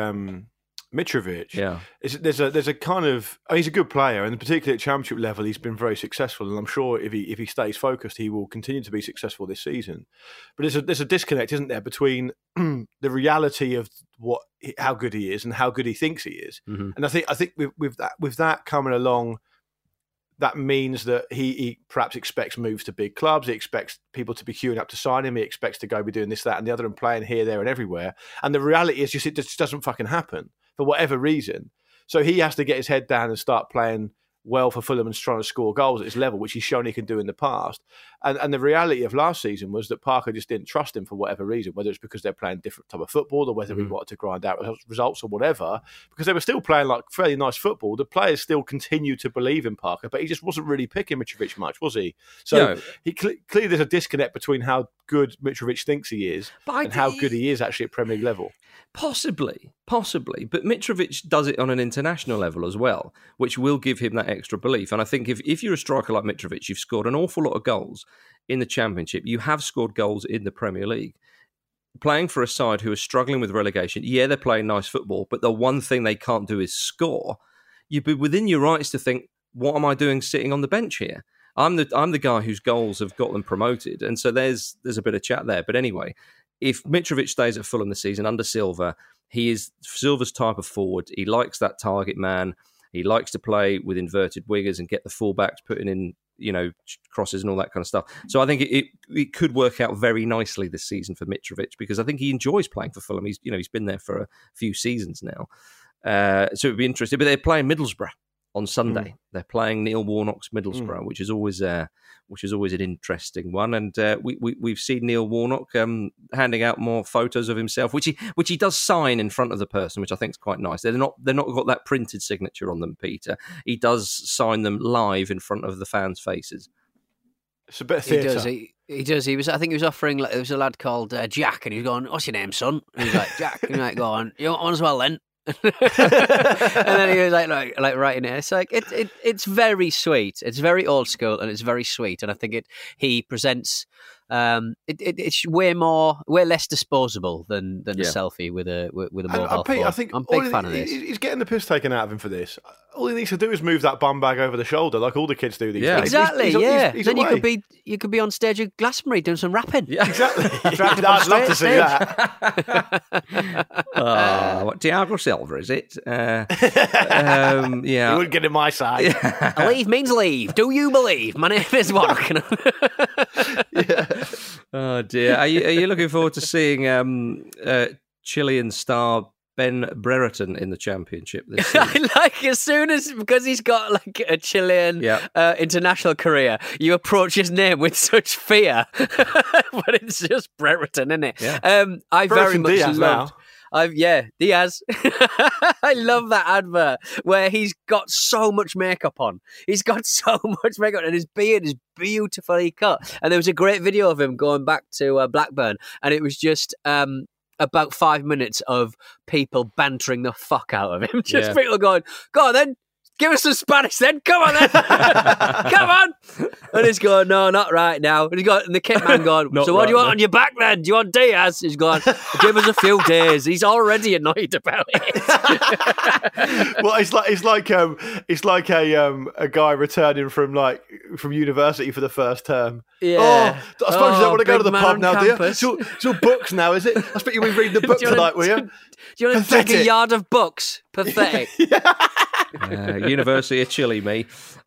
Mitrovic, there's a kind of, he's a good player, and particularly at Championship level, he's been very successable, and I'm sure if he stays focused, he will continue to be successful this season. But there's a disconnect, isn't there, between the reality of how good he is and how good he thinks he is, and I think with that coming along, that means that he perhaps expects moves to big clubs. He expects people to be queuing up to sign him. He expects to go be doing this, that, and the other, and playing here, there, and everywhere. And the reality is just it just doesn't fucking happen for whatever reason. So he has to get his head down and start playing well for Fulham and trying to score goals at his level, which he's shown he can do in the past. And the reality of last season was that Parker just didn't trust him for whatever reason, whether it's because they're playing different type of football or whether he wanted to grind out results or whatever, because they were still playing like fairly nice football. The players still continued to believe in Parker, but he just wasn't really picking Mitrovic much, was he? So clearly there's a disconnect between how good Mitrovic thinks he is and how good he is actually at Premier League level. Possibly, but Mitrovic does it on an international level as well, which will give him that extra belief. And I think if you're a striker like Mitrovic, you've scored an awful lot of goals in the Championship. You have scored goals in the Premier League. Playing for a side who are struggling with relegation, they're playing nice football, but the one thing they can't do is score. You'd be within your rights to think, what am I doing sitting on the bench here? I'm the guy whose goals have got them promoted. And so there's a bit of chat there. But anyway, if Mitrovic stays at Fulham this season under Silva, he is Silva's type of forward. He likes that target man. He likes to play with inverted wingers and get the fullbacks putting in, crosses and all that kind of stuff. So I think it could work out very nicely this season for Mitrovic, because I think he enjoys playing for Fulham. He's been there for a few seasons now. So it'd be interesting. But they're playing Middlesbrough on Sunday. They're playing Neil Warnock's Middlesbrough, which is always an interesting one. And we've seen Neil Warnock handing out more photos of himself, which he does sign in front of the person, which I think is quite nice. They're not got that printed signature on them, Peter. He does sign them live in front of the fans' faces. It's a bit of theatre. He does. I think he was offering. There was a lad called Jack, and he was going, "What's your name, son?" And he's like, "Jack." And he's like, "Go on, you want one as well, then?" And then he was like writing it. It's like it's very sweet. It's very old school and it's very sweet. And I think he presents it's way less disposable than a selfie with a mobile phone. I think I'm a big fan of this. He's getting the piss taken out of him for this. All he needs to do is move that bum bag over the shoulder, like all the kids do these days. Exactly. He's then away. you could be on stage at Glastonbury doing some rapping. Yeah, exactly. I'd love to see that. Thiago Silva, is it? He wouldn't get in my side. Yeah. Leave means leave. Do you believe? My name is Warnock. Oh dear! Are you looking forward to seeing Chilean star Ben Brereton in the Championship this season? Like as soon as, because he's got like a Chilean international career, you approach his name with such fear, but it's just Brereton, isn't it? Yeah. I very much Diaz loved. now. Diaz. I love that advert where he's got so much makeup on. He's got so much makeup and his beard is beautifully cut. And there was a great video of him going back to Blackburn, and it was just about 5 minutes of people bantering the fuck out of him. Just people going, go on then, give us some Spanish then, come on then, come on. And he's going, no, not right now. And the kit man going, so what do you want on your back then? Do you want Diaz? He's going, give us a few days. He's already annoyed about it. Well, it's like a guy returning from university for the first term. Yeah. Oh, I suppose you don't want to go to the pub now, do you? It's all books now, is it? I expect you'll be reading the book tonight, will you? Do you want to take a yard of books? Pathetic. University of Chile, me.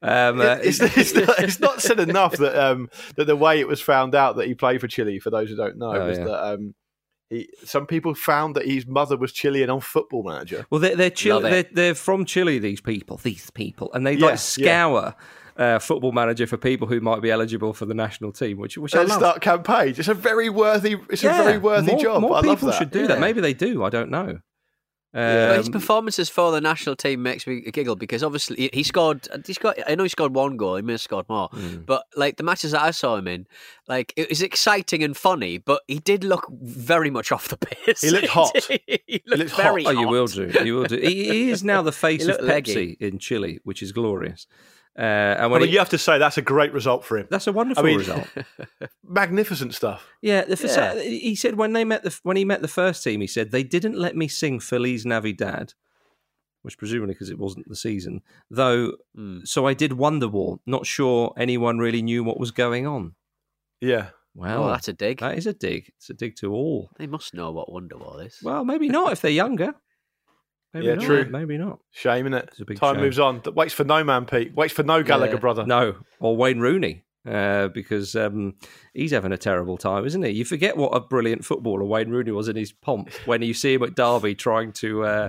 It's not said enough that the way it was found out that he played for Chile, for those who don't know, that some people found that his mother was Chilean on Football Manager. Well, they're from Chile. These people, and they scour. Football Manager for people who might be eligible for the national team, which I love. Start campaigns. It's a very worthy job. More I people love that. should do that. Maybe they do. I don't know. His performances for the national team makes me giggle because obviously he scored. I know he scored one goal. He may have scored more, but like the matches that I saw him in, like it was exciting and funny. But he did look very much off the pace. He looked hot. He looked very hot. Oh, you will do. You will do. He is now the face of Pepsi in Chile, which is glorious. And you have to say that's a great result for him. That's a wonderful result. Magnificent stuff. Yeah, he said when he met the first team, he said they didn't let me sing Feliz Navidad, which presumably because it wasn't the season. Though, so I did Wonderwall. Not sure anyone really knew what was going on. Yeah. Well, that's a dig. That is a dig. It's a dig to all. They must know what Wonderwall is. Well, maybe not if they're younger. Maybe not. True. Maybe not. Shame, innit? It's a big Time shame. moves on. Waits for no man, Pete. Waits for no Gallagher brother. No, or Wayne Rooney, because he's having a terrible time, isn't he? You forget what a brilliant footballer Wayne Rooney was in his pomp when you see him at Derby trying to,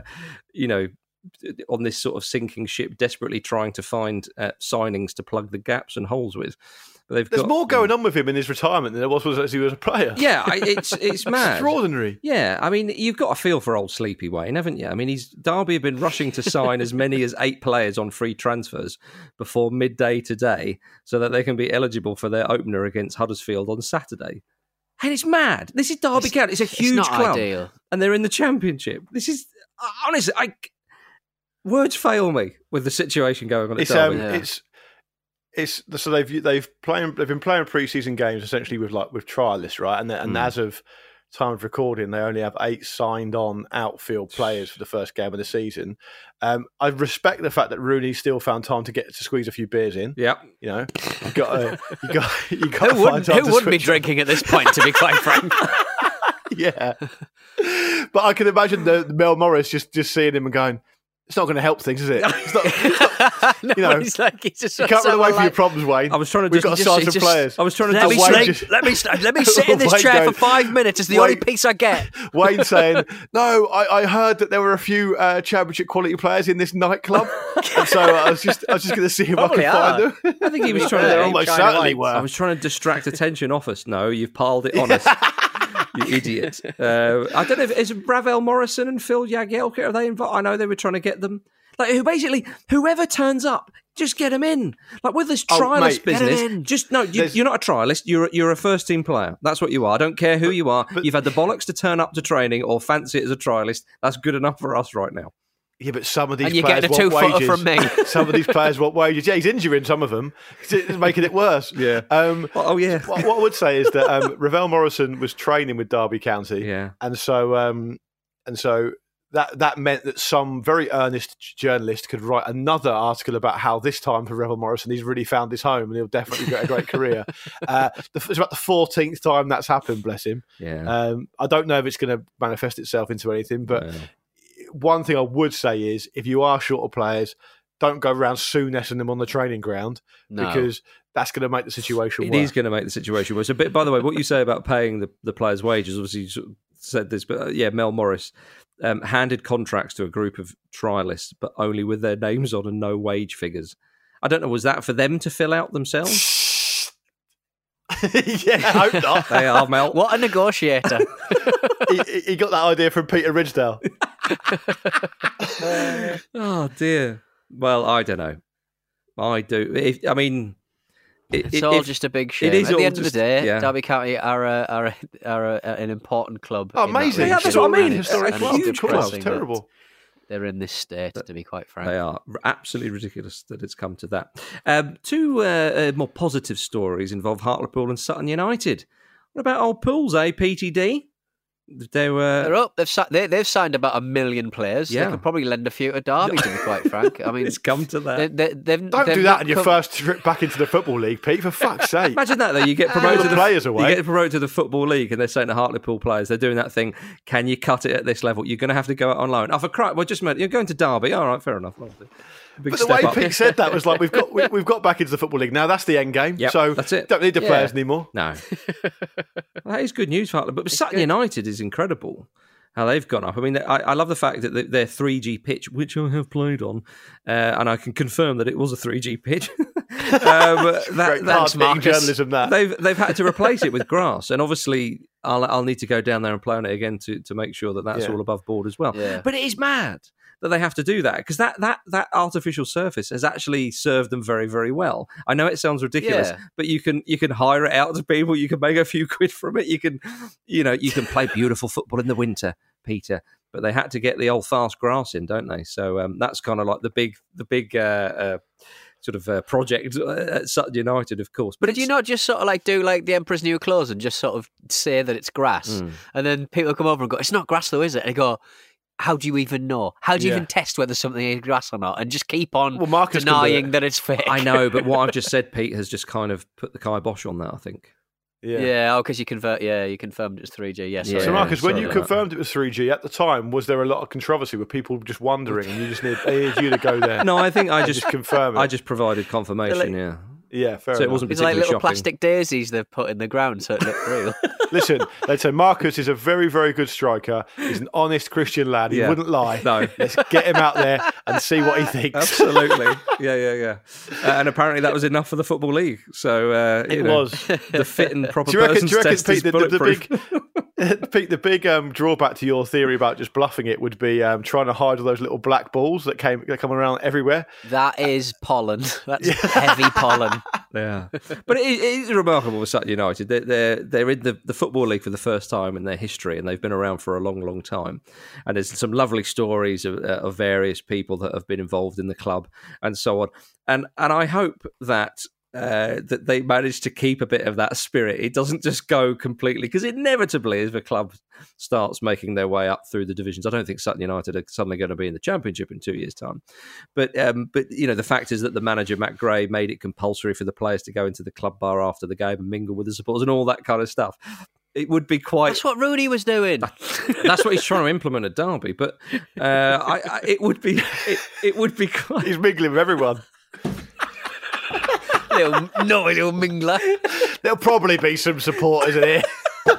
on this sort of sinking ship, desperately trying to find signings to plug the gaps and holes with. There's more going on with him in his retirement than there was as he was a player. Yeah, it's mad. Extraordinary. Yeah, I mean, you've got a feel for old Sleepy Wayne, haven't you? I mean, Derby have been rushing to sign as many as 8 players on free transfers before midday today so that they can be eligible for their opener against Huddersfield on Saturday. And it's mad. This is Derby County. It's a huge club. Ideal. And they're in the Championship. This is, honestly, words fail me with the situation going on at Derby. So they've been playing pre-season games essentially with trialists, right? And as of time of recording, they only have 8 signed on outfield players for the first game of the season. I respect the fact that Rooney still found time to squeeze a few beers in. Yeah, you know, you got. Who wouldn't be drinking at this point? To be quite frank. Yeah, but I can imagine the Mel Morris just seeing him and going, it's not going to help things, is it? It's not, no, you know, he's like, he's just you can't run away from your problems, Wayne. I was trying to We've got to sign some players. I was trying to let me sit in this chair for 5 minutes. It's the only piece I get. Wayne saying, "No, I heard that there were a few championship quality players in this nightclub, and so I was just going to see if I could find them." I think he was trying to. Almost certainly were. I was trying to distract attention off us. No, you've piled it on us. You idiot. I don't know is Ravel Morrison and Phil Jagielka, are they involved? I know they were trying to get them. Like, whoever turns up, just get them in. Like, with this trialist business, you're not a trialist. You're a first team player. That's what you are. I don't care who you are. You've had the bollocks to turn up to training or fancy it as a trialist. That's good enough for us right now. Yeah, but some of these and players want wages. And you're getting a 2-footer from me. Some of these players want wages. Yeah, he's injuring some of them. It's making it worse. Yeah. Yeah. What I would say is that Ravel Morrison was training with Derby County. Yeah. And so that meant that some very earnest journalist could write another article about how this time for Ravel Morrison, he's really found his home and he'll definitely get a great career. It's about the 14th time that's happened, bless him. Yeah. I don't know if it's going to manifest itself into anything, but one thing I would say is if you are short of players, don't go around soon-essing them on the training ground because that's going to make the situation worse. It is going to make the situation worse. But by the way, what you say about paying the players' wages, obviously you sort of said this, but Mel Morris handed contracts to a group of trialists, but only with their names on and no wage figures. I don't know, was that for them to fill out themselves? Yeah, I hope not. They are, Mel. What a negotiator. he got that idea from Peter Ridsdale. Oh, dear. Well, I don't know. I do. It's all just a big shame. At the end of the day, Derby County are an important club. Oh, amazing. Yeah, that's what I mean. Historic club. Huge club. It's terrible. They're in this state, to be quite frank. They are. Absolutely ridiculous that it's come to that. Two more positive stories involve Hartlepool and Sutton United. What about old Pools, PTD? They're up. They've signed about 1 million players. Yeah. They could probably lend a few to Derby, to be quite frank. I mean, it's come to that. Don't do that on your first trip back into the Football League, Pete, for fuck's sake. Imagine that, though. You get promoted to the players away. You get promoted to the Football League, and they're saying to Hartlepool players, they're doing that thing, can you cut it at this level? You're going to have to go out on loan. Oh, for crap, well, just a minute, you're going to Derby. All right, fair enough. But the way Pete said that was like, we've got back into the Football League now. That's the end game. Yep, so that's it. Don't need the players anymore. No, that is good news for Hartlepool. But Sutton United is incredible how they've gone up. I mean, I love the fact that their 3G pitch, which I have played on, and I can confirm that it was a 3G pitch. That's journalism. That they've had to replace it with grass, and obviously I'll need to go down there and play on it again to make sure that that's all above board as well. Yeah. But it is mad that they have to do that, because that artificial surface has actually served them very, very well. I know it sounds ridiculous, but you can hire it out to people. You can make a few quid from it. You can play beautiful football in the winter, Peter. But they had to get the old fast grass in, don't they? So that's kind of like the big sort of project at Sutton United, of course. But do you not just sort of like do like the Emperor's New Clothes and just sort of say that it's grass, and then people come over and go, "It's not grass though, is it?" And they go, how do you even know? How do you even test whether something is grass or not? And just keep on denying that it's fake. I know, but what I've just said, Pete, has just kind of put the kibosh on that, I think. Yeah. Because you confirmed it was 3G. Yes. So, Marcus, when you confirmed it was 3G at the time, was there a lot of controversy? Were people just wondering, and you just needed you to go there? No, I think I just confirmed it. I just provided confirmation. Yeah, fair so enough. It wasn't it's like little shocking. plastic daisies they've put in the ground so it looked real. Listen, they'd say Marcus is a very, very good striker. He's an honest Christian lad. He wouldn't lie. No. Let's get him out there and see what he thinks. Absolutely. Yeah. And apparently that was enough for the Football League. So it was. The fit and proper person's test Pete, is bulletproof. Pete, the big drawback to your theory about just bluffing it would be trying to hide all those little black balls that come around everywhere. That is pollen. That's heavy pollen. Yeah. But it is remarkable with Sutton United. They're in the Football League for the first time in their history, and they've been around for a long, long time. And there's some lovely stories of various people that have been involved in the club and so on. And I hope that they manage to keep a bit of that spirit. It doesn't just go completely, because inevitably, as the club starts making their way up through the divisions, I don't think Sutton United are suddenly going to be in the Championship in 2 years' time. But the fact is that the manager Matt Gray made it compulsory for the players to go into the club bar after the game and mingle with the supporters and all that kind of stuff. It would be quite. That's what Rooney was doing. That's what he's trying to implement at Derby. But it would be. It would be quite. He's mingling with everyone. little mingler. There'll probably be some supporters in here.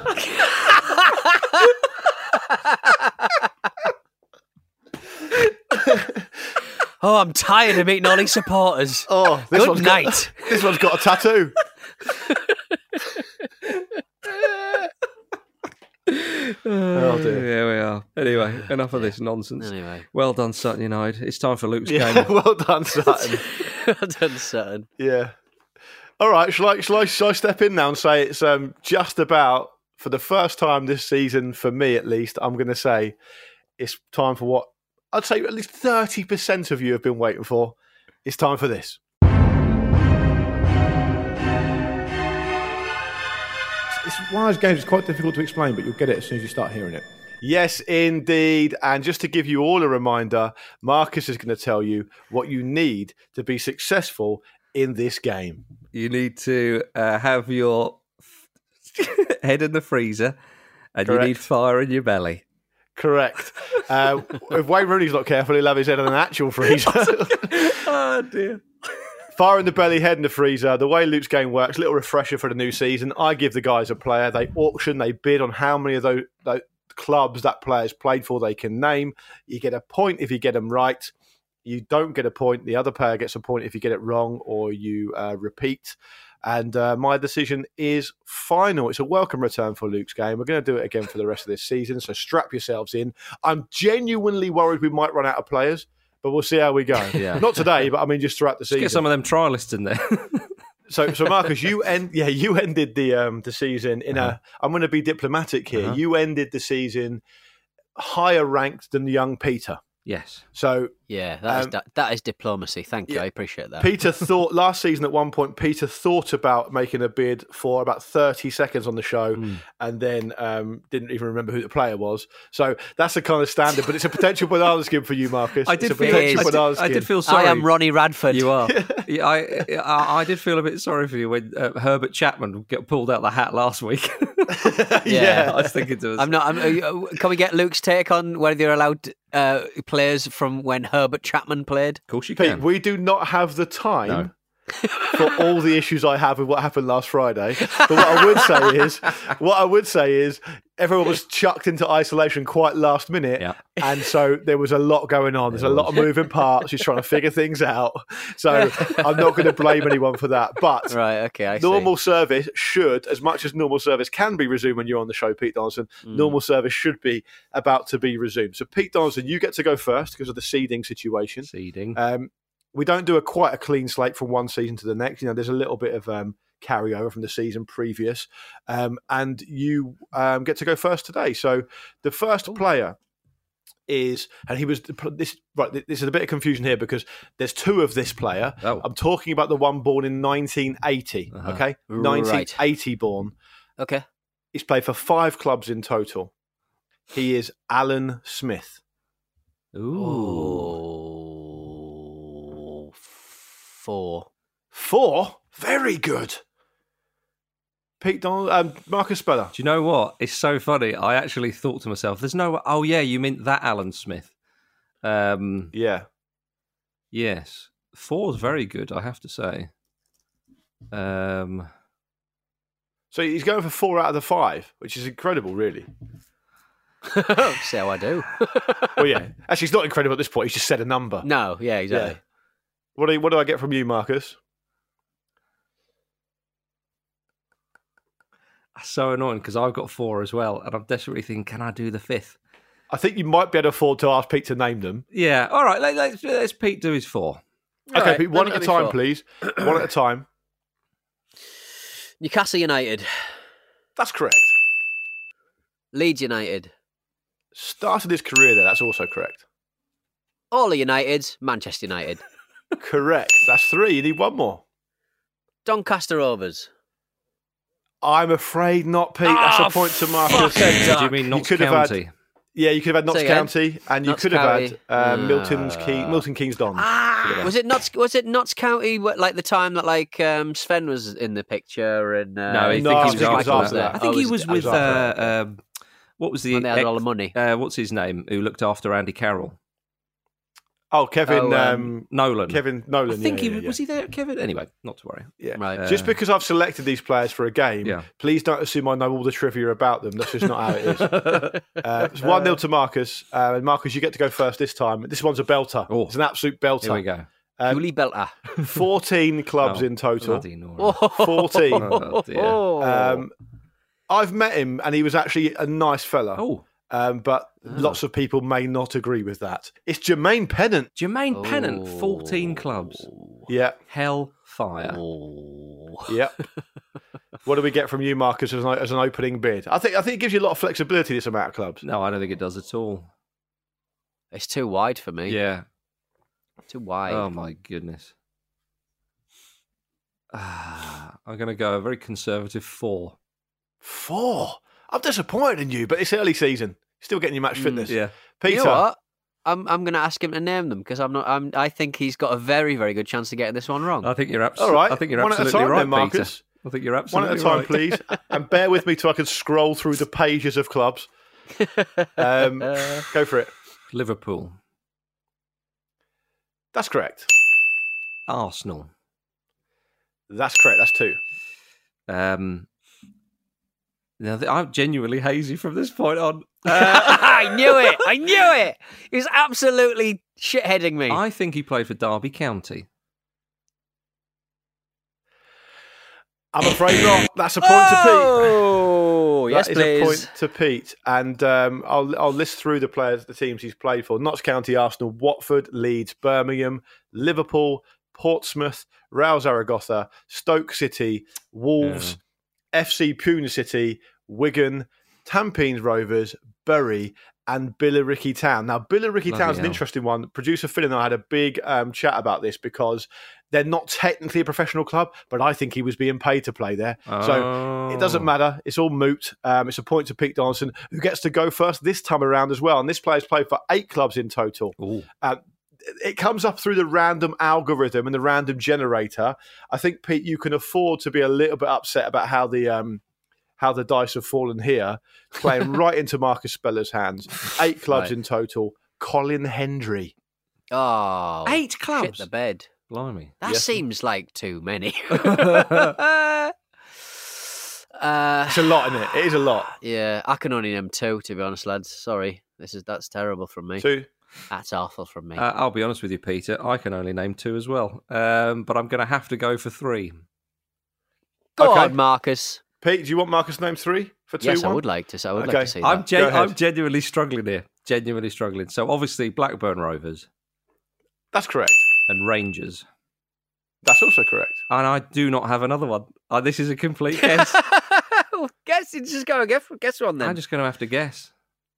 Oh, I'm tired of meeting all these supporters. Oh, good night. This one's got a tattoo. Oh dear. Here we are. Anyway, enough of this nonsense. Anyway. Well done, Sutton United. It's time for Luke's game. Well done, Sutton. Well done, Sutton. Yeah. All right, shall I step in now and say it's just about, for the first time this season, for me at least, I'm going to say it's time for what I'd say at least 30% of you have been waiting for. It's time for this. It's one of those games that's quite difficult to explain, but you'll get it as soon as you start hearing it. Yes, indeed. And just to give you all a reminder, Marcus is going to tell you what you need to be successful in this game. You need to have your head in the freezer, and Correct. You need fire in your belly. Correct. If Wayne Rooney's not careful, he'll have his head in an actual freezer. Oh, dear. Fire in the belly, head in the freezer. The way Luke's game works, little refresher for the new season. I give the guys a player. They auction, they bid on how many of those clubs that player's played for they can name. You get a point if you get them right. You don't get a point. The other player gets a point if you get it wrong or you repeat. And my decision is final. It's a welcome return for Luke's game. We're going to do it again for the rest of this season, so strap yourselves in. I'm genuinely worried we might run out of players, but we'll see how we go. Yeah. Not today, but I mean just throughout the season. Get some of them trialists in there. So Marcus, you ended the season in a. I'm going to be diplomatic here. You ended the season higher ranked than young Peter. Yes. So that is diplomacy. Thank you. I appreciate that. Peter thought last season at one point. Peter thought about making a bid for about 30 seconds on the show, and then didn't even remember who the player was. So that's the kind of standard. But it's a potential banana skin for you, Marcus. I did feel sorry. I am Ronnie Radford. You are. I did feel a bit sorry for you when Herbert Chapman got pulled out the hat last week. Yeah, I was thinking to us. Can we get Luke's take on whether you're allowed players from when Herbert Chapman played? Of course you Pete, can. we do not have the time for all the issues I have with what happened last Friday. But what I would say is everyone was chucked into isolation quite last minute. Yeah. And so there was a lot going on. There's a lot of moving parts. He's trying to figure things out. So I'm not going to blame anyone for that. But normal service should, as much as normal service can be resumed when you're on the show, Pete Donaldson, normal service should be about to be resumed. So Pete Donaldson, you get to go first because of the seeding situation. We don't do quite a clean slate from one season to the next. There's a little bit of carryover from the season previous, and you get to go first today. So the first player is, and he was this. Right, this is a bit of confusion here because there's two of this player. I'm talking about the one born in 1980. Okay, 1980 born. Okay, he's played for 5 clubs in total. He is Alan Smith. Ooh. 4? Very good. Pete Donald, Marcus Speller. Do you know what? It's so funny. I actually thought to myself, there's no... Oh, yeah, you meant that Alan Smith. Yeah. Yes. 4 is very good, I have to say. So he's going for 4 out of the 5, which is incredible, really. See how I do. Well, yeah. Actually, it's not incredible at this point. He's just said a number. No, yeah, exactly. Yeah. What do I get from you, Marcus? That's so annoying because I've got 4 as well, and I'm desperately thinking, can I do the 5th? I think you might be able to afford to ask Pete to name them. Yeah, all right. Let's Pete do his 4. Okay, right, Pete, one at a time, 4. Please. One at a time. Newcastle United. That's correct. Leeds United. Started his career there. That's also correct. All the Uniteds. Manchester United. Correct. That's 3. You need one more. Doncaster Rovers. I'm afraid not, Pete. That's a point to Marcus. Do you mean Notts County? You could have had Notts County, and you could have had Milton Keynes Dons. Was it Notts County? Like the time that Sven was in the picture? And no, I think he was after that. I think he was with what was the? When they had all the money. What's his name? Who looked after Andy Carroll? Oh, Kevin Nolan. Kevin Nolan. I think was he there, Kevin? Anyway, not to worry. Yeah. Right. Just because I've selected these players for a game, please don't assume I know all the trivia about them. That's just not how it is. It's 1-0 to Marcus. And Marcus, you get to go first this time. This one's a belter. Oh. It's an absolute belter. Here we go. Julie Belter. 14 clubs in total. 14. Oh, dear. I've met him, and he was actually a nice fella. Oh. But lots of people may not agree with that. It's Jermaine Pennant. Jermaine Pennant, 14 clubs. Yeah. Hellfire. Yep. What do we get from you, Marcus, as an opening bid? I think it gives you a lot of flexibility, this amount of clubs. No, I don't think it does at all. It's too wide for me. Yeah. Too wide. Oh, my goodness. I'm going to go a very conservative 4. 4? I'm disappointed in you, but it's early season. Still getting your match fitness. Yeah. Peter. You know what? I'm going to ask him to name them because I think he's got a very, very good chance of getting this one wrong. I think you're absolutely right. I think you're one absolutely at a time, right, then, Marcus. Peter. I think you're absolutely right. One at a time, please. And bear with me till I can scroll through the pages of clubs. Go for it. Liverpool. That's correct. Arsenal. That's correct. That's 2. Now, I'm genuinely hazy from this point on. I knew it. He was absolutely shitheading me. I think he played for Derby County. I'm afraid not. That's a point to Pete. Oh, yes, please. That is a point to Pete. And I'll list through the teams he's played for. Notts County, Arsenal, Watford, Leeds, Birmingham, Liverpool, Portsmouth, Real Zaragoza, Stoke City, Wolves, FC Pune City, Wigan, Tampines Rovers, Bury, and Billericay Town. Now, Billericay Town's an interesting one. Producer Phil and I had a big chat about this because they're not technically a professional club, but I think he was being paid to play there. So it doesn't matter. It's all moot. It's a point to Pete Donaldson, who gets to go first this time around as well. And this player's played for 8 clubs in total. It comes up through the random algorithm and the random generator. I think, Pete, you can afford to be a little bit upset about how the dice have fallen here, playing right into Marcus Speller's hands. 8 clubs in total. Colin Hendry. Oh, 8 clubs? Shit the bed. Blimey. That seems like too many. It's a lot, isn't it? It is a lot. Yeah, I can only name 2, to be honest, lads. Sorry. That's terrible from me. 2. That's awful from me. I'll be honest with you, Peter. I can only name 2 as well. But I'm going to have to go for 3. Go on, Marcus. Pete, do you want Marcus name 3 for 2-1? Yes, I would like to. I would like to see that. I'm genuinely struggling here. Genuinely struggling. So obviously Blackburn Rovers. That's correct. And Rangers. That's also correct. And I do not have another one. This is a complete guess. Guess. Just go and guess one then. I'm just going to have to guess.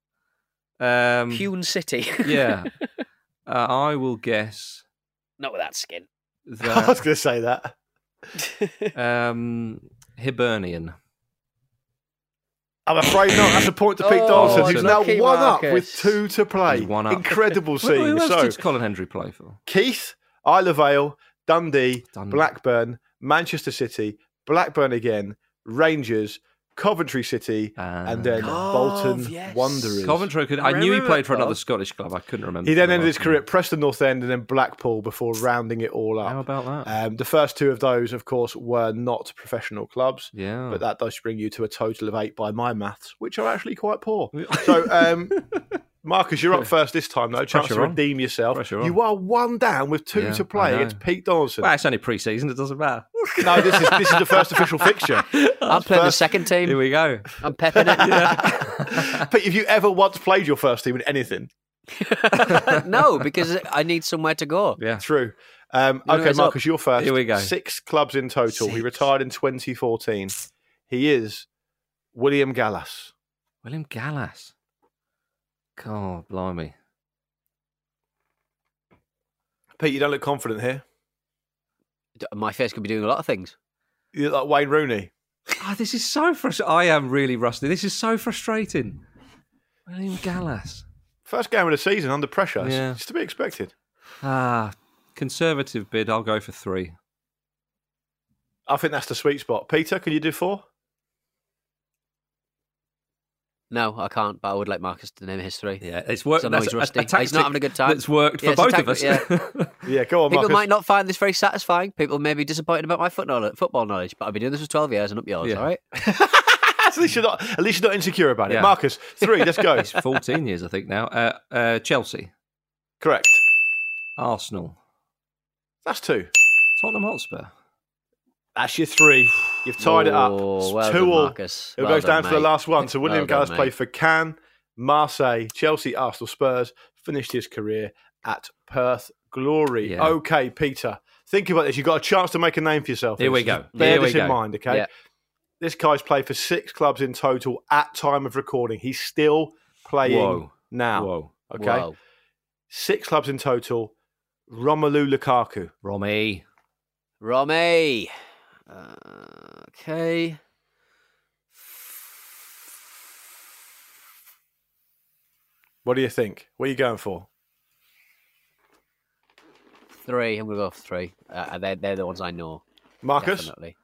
Pune City. Yeah. I will guess. Not with that skin. I was going to say that. Hibernian. I'm afraid not. That's a point to Pete Donaldson, who's now 1 up with 2 to play. Incredible scene. Who else did Colin Hendry play for? Keith, Isle of Vale, Dundee, Blackburn, Manchester City, Blackburn again, Rangers, Coventry City, and then Bolton Wanderers. Coventry. I knew he played for another Scottish club. I couldn't remember. He then ended his career at Preston North End and then Blackpool before rounding it all up. How about that? The first 2 of those, of course, were not professional clubs. Yeah. But that does bring you to a total of 8 by my maths, which are actually quite poor. So, Marcus, you're up first this time, though. Chance to redeem yourself. You are 1 down with 2 to play against Pete Donaldson. Well, it's only pre-season. It doesn't matter. No, this is the first official fixture. I'm playing the second team. Here we go. I'm pepping it. Pete, have you ever once played your first team in anything? No, because I need somewhere to go. Yeah, true. Okay, Marcus, you're first. Here we go. 6 clubs in total. He retired in 2014. He is William Gallas. William Gallas. God, blimey. Pete, you don't look confident here. My face could be doing a lot of things. You look like Wayne Rooney. Oh, this is so frustrating. I am really rusty. This is so frustrating. William Gallas. First game of the season under pressure. Yeah. It's to be expected. Conservative bid. I'll go for 3. I think that's the sweet spot. Peter, can you do 4? No, I can't, but I would like Marcus to name his 3. Yeah, it's worked. He's rusty. He's not having a good time. It's worked for both of us. Yeah, go on, People Marcus. might not find this very satisfying. People may be disappointed about my football knowledge, but I've been doing this for 12 years and up yours, all right? At least you're not insecure about it. Marcus, 3, let's go. It's 14 years, I think, now. Chelsea. Correct. Arsenal. That's 2. Tottenham Hotspur. That's your 3. You've tied it up. Well 2 done, all. Marcus. It Well goes down done, to the mate. last one. So William Well Gallas done, played mate. for Cannes, Marseille, Chelsea, Arsenal, Spurs. Finished his career at Perth Glory. Yeah. Okay, Peter. Think about this. You've got a chance to make a name for yourself. Here we go. Bear Here we this in go. mind, okay? Yeah. This guy's played for 6 clubs in total at time of recording. He's still playing now. Whoa. Okay. Whoa. 6 clubs in total. Romelu Lukaku. Romy. Okay. What do you think? What are you going for? 3. I'm going to go for 3. They're the ones I know. Marcus? Definitely.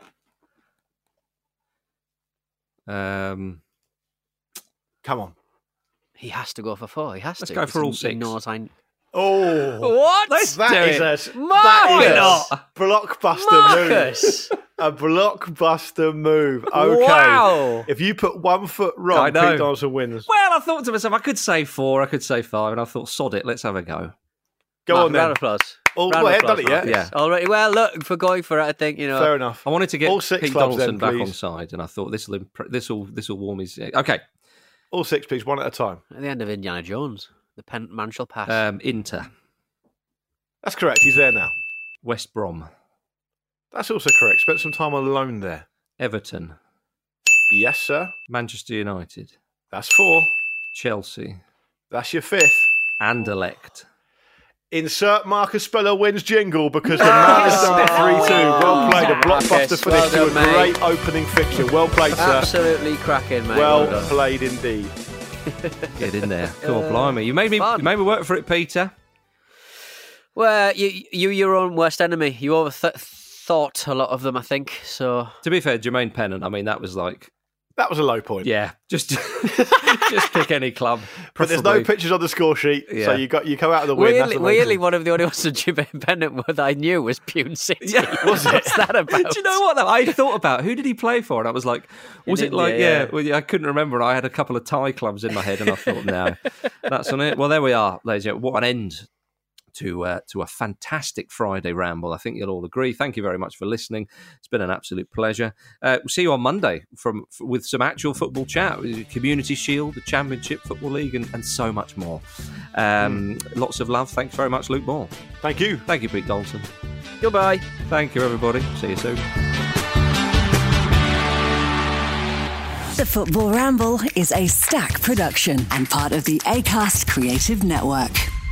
Come on. He has to go for 4. He has Let's to. go for all He 6. knows Oh, what? That is a blockbuster Marcus. move. A blockbuster move. Okay. Wow. If you put 1 foot wrong, Pete Donaldson wins. Well, I thought to myself, I could say 4, I could say 5, and I thought, sod it, let's have a go. Go on then. Round of applause. Well, I haven't done it yet. Yeah. Already. Well, look, for going for it, I think, Fair enough. I wanted to get all 6 Pete clubs Donaldson then, back on please. side, and I thought this will warm his. Okay. All 6, please, one at a time. At the end of Indiana Jones, the man shall pass. Inter. That's correct. He's there now. West Brom. That's also correct. Spent some time on loan there. Everton. Yes, sir. Manchester United. That's 4. Chelsea. That's your 5th. Anderlecht. Insert Marcus Speller wins jingle because the man has done it 3-2. Well played. A blockbuster finish to a great opening fixture. Well played, sir. Absolutely cracking, mate. Well played indeed. Get in there. Cool, blimey. You made me work for it, Peter. Well, you're your own worst enemy. You overthought a lot of them, I think. So, to be fair, Jermaine Pennant, I mean, that was a low point. Yeah, just pick any club. But there's no pictures on the score sheet, so you come out of the win. Weirdly, one of the only ones of Jermaine Pennant that I knew was Pune City. Yeah, was it? What's that about? Do you know what? Though? I thought about who did he play for, and I was like, was it India, Well, I couldn't remember. I had a couple of Thai clubs in my head, and I thought, no, that's on it. Well, there we are, ladies and gentlemen. What an end to a fantastic Friday ramble. I think you'll all agree. Thank you very much for listening. It's been an absolute pleasure. We'll see you on Monday with some actual football chat, Community Shield, the Championship Football League, and so much more. Lots of love. Thanks very much, Luke Moore. Thank you. Thank you, Pete Donaldson. Goodbye. Thank you, everybody. See you soon. The Football Ramble is a Stack production and part of the Acast Creative Network.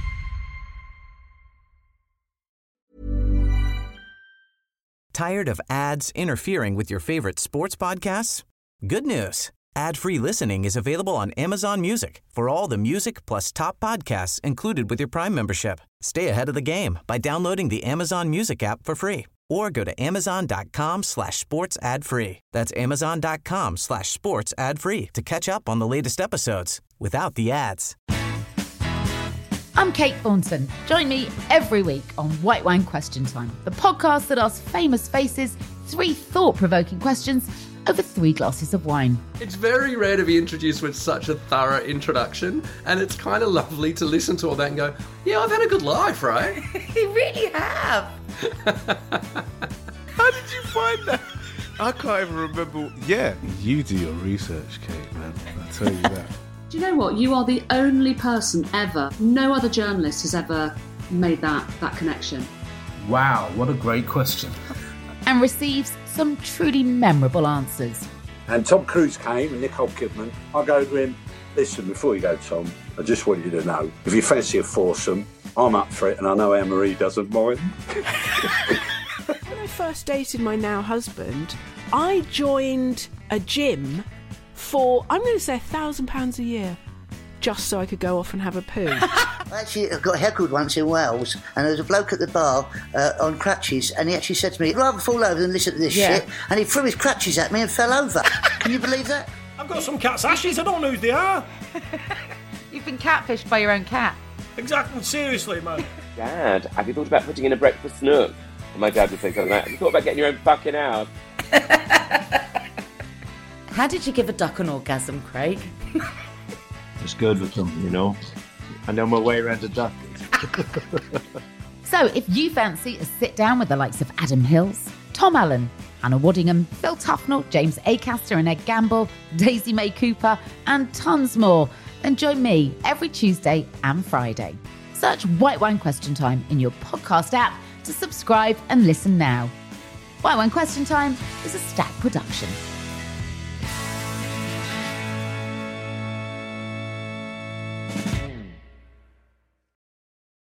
Tired of ads interfering with your favorite sports podcasts? Good news. Ad-free listening is available on Amazon Music for all the music plus top podcasts included with your Prime membership. Stay ahead of the game by downloading the Amazon Music app for free or go to amazon.com/sports ad free. That's amazon.com/sports ad free to catch up on the latest episodes without the ads. I'm Kate Thornton. Join me every week on White Wine Question Time, the podcast that asks famous faces 3 thought-provoking questions over 3 glasses of wine. It's very rare to be introduced with such a thorough introduction, and it's kind of lovely to listen to all that and go, yeah, I've had a good life, right? You really have. How did you find that? I can't even remember. Yeah, you do your research, Kate, man. I'll tell you that. Do you know what? You are the only person ever, no other journalist has ever made that connection. Wow, what a great question. And receives some truly memorable answers. And Tom Cruise came and Nicole Kidman. I go to him, listen, before you go, Tom, I just want you to know, if you fancy a foursome, I'm up for it, and I know Anne-Marie doesn't mind. When I first dated my now husband, I joined a gym for, I'm going to say £1,000 a year, just so I could go off and have a poo. I actually got heckled once in Wales, and there was a bloke at the bar on crutches, and he actually said to me, I'd rather fall over than listen to this shit, and he threw his crutches at me and fell over. Can you believe that? I've got some cat's ashes, I don't know who they are. You've been catfished by your own cat. Exactly, seriously, man. Dad, have you thought about putting in a breakfast nook? And my dad would say something like, have you thought about getting your own fucking house? How did you give a duck an orgasm, Craig? It's good with them, you know. I know my way around a duck. So if you fancy a sit down with the likes of Adam Hills, Tom Allen, Hannah Waddingham, Phil Tufnell, James Acaster and Ed Gamble, Daisy May Cooper, and tons more, then join me every Tuesday and Friday. Search White Wine Question Time in your podcast app to subscribe and listen now. White Wine Question Time is a Stack production.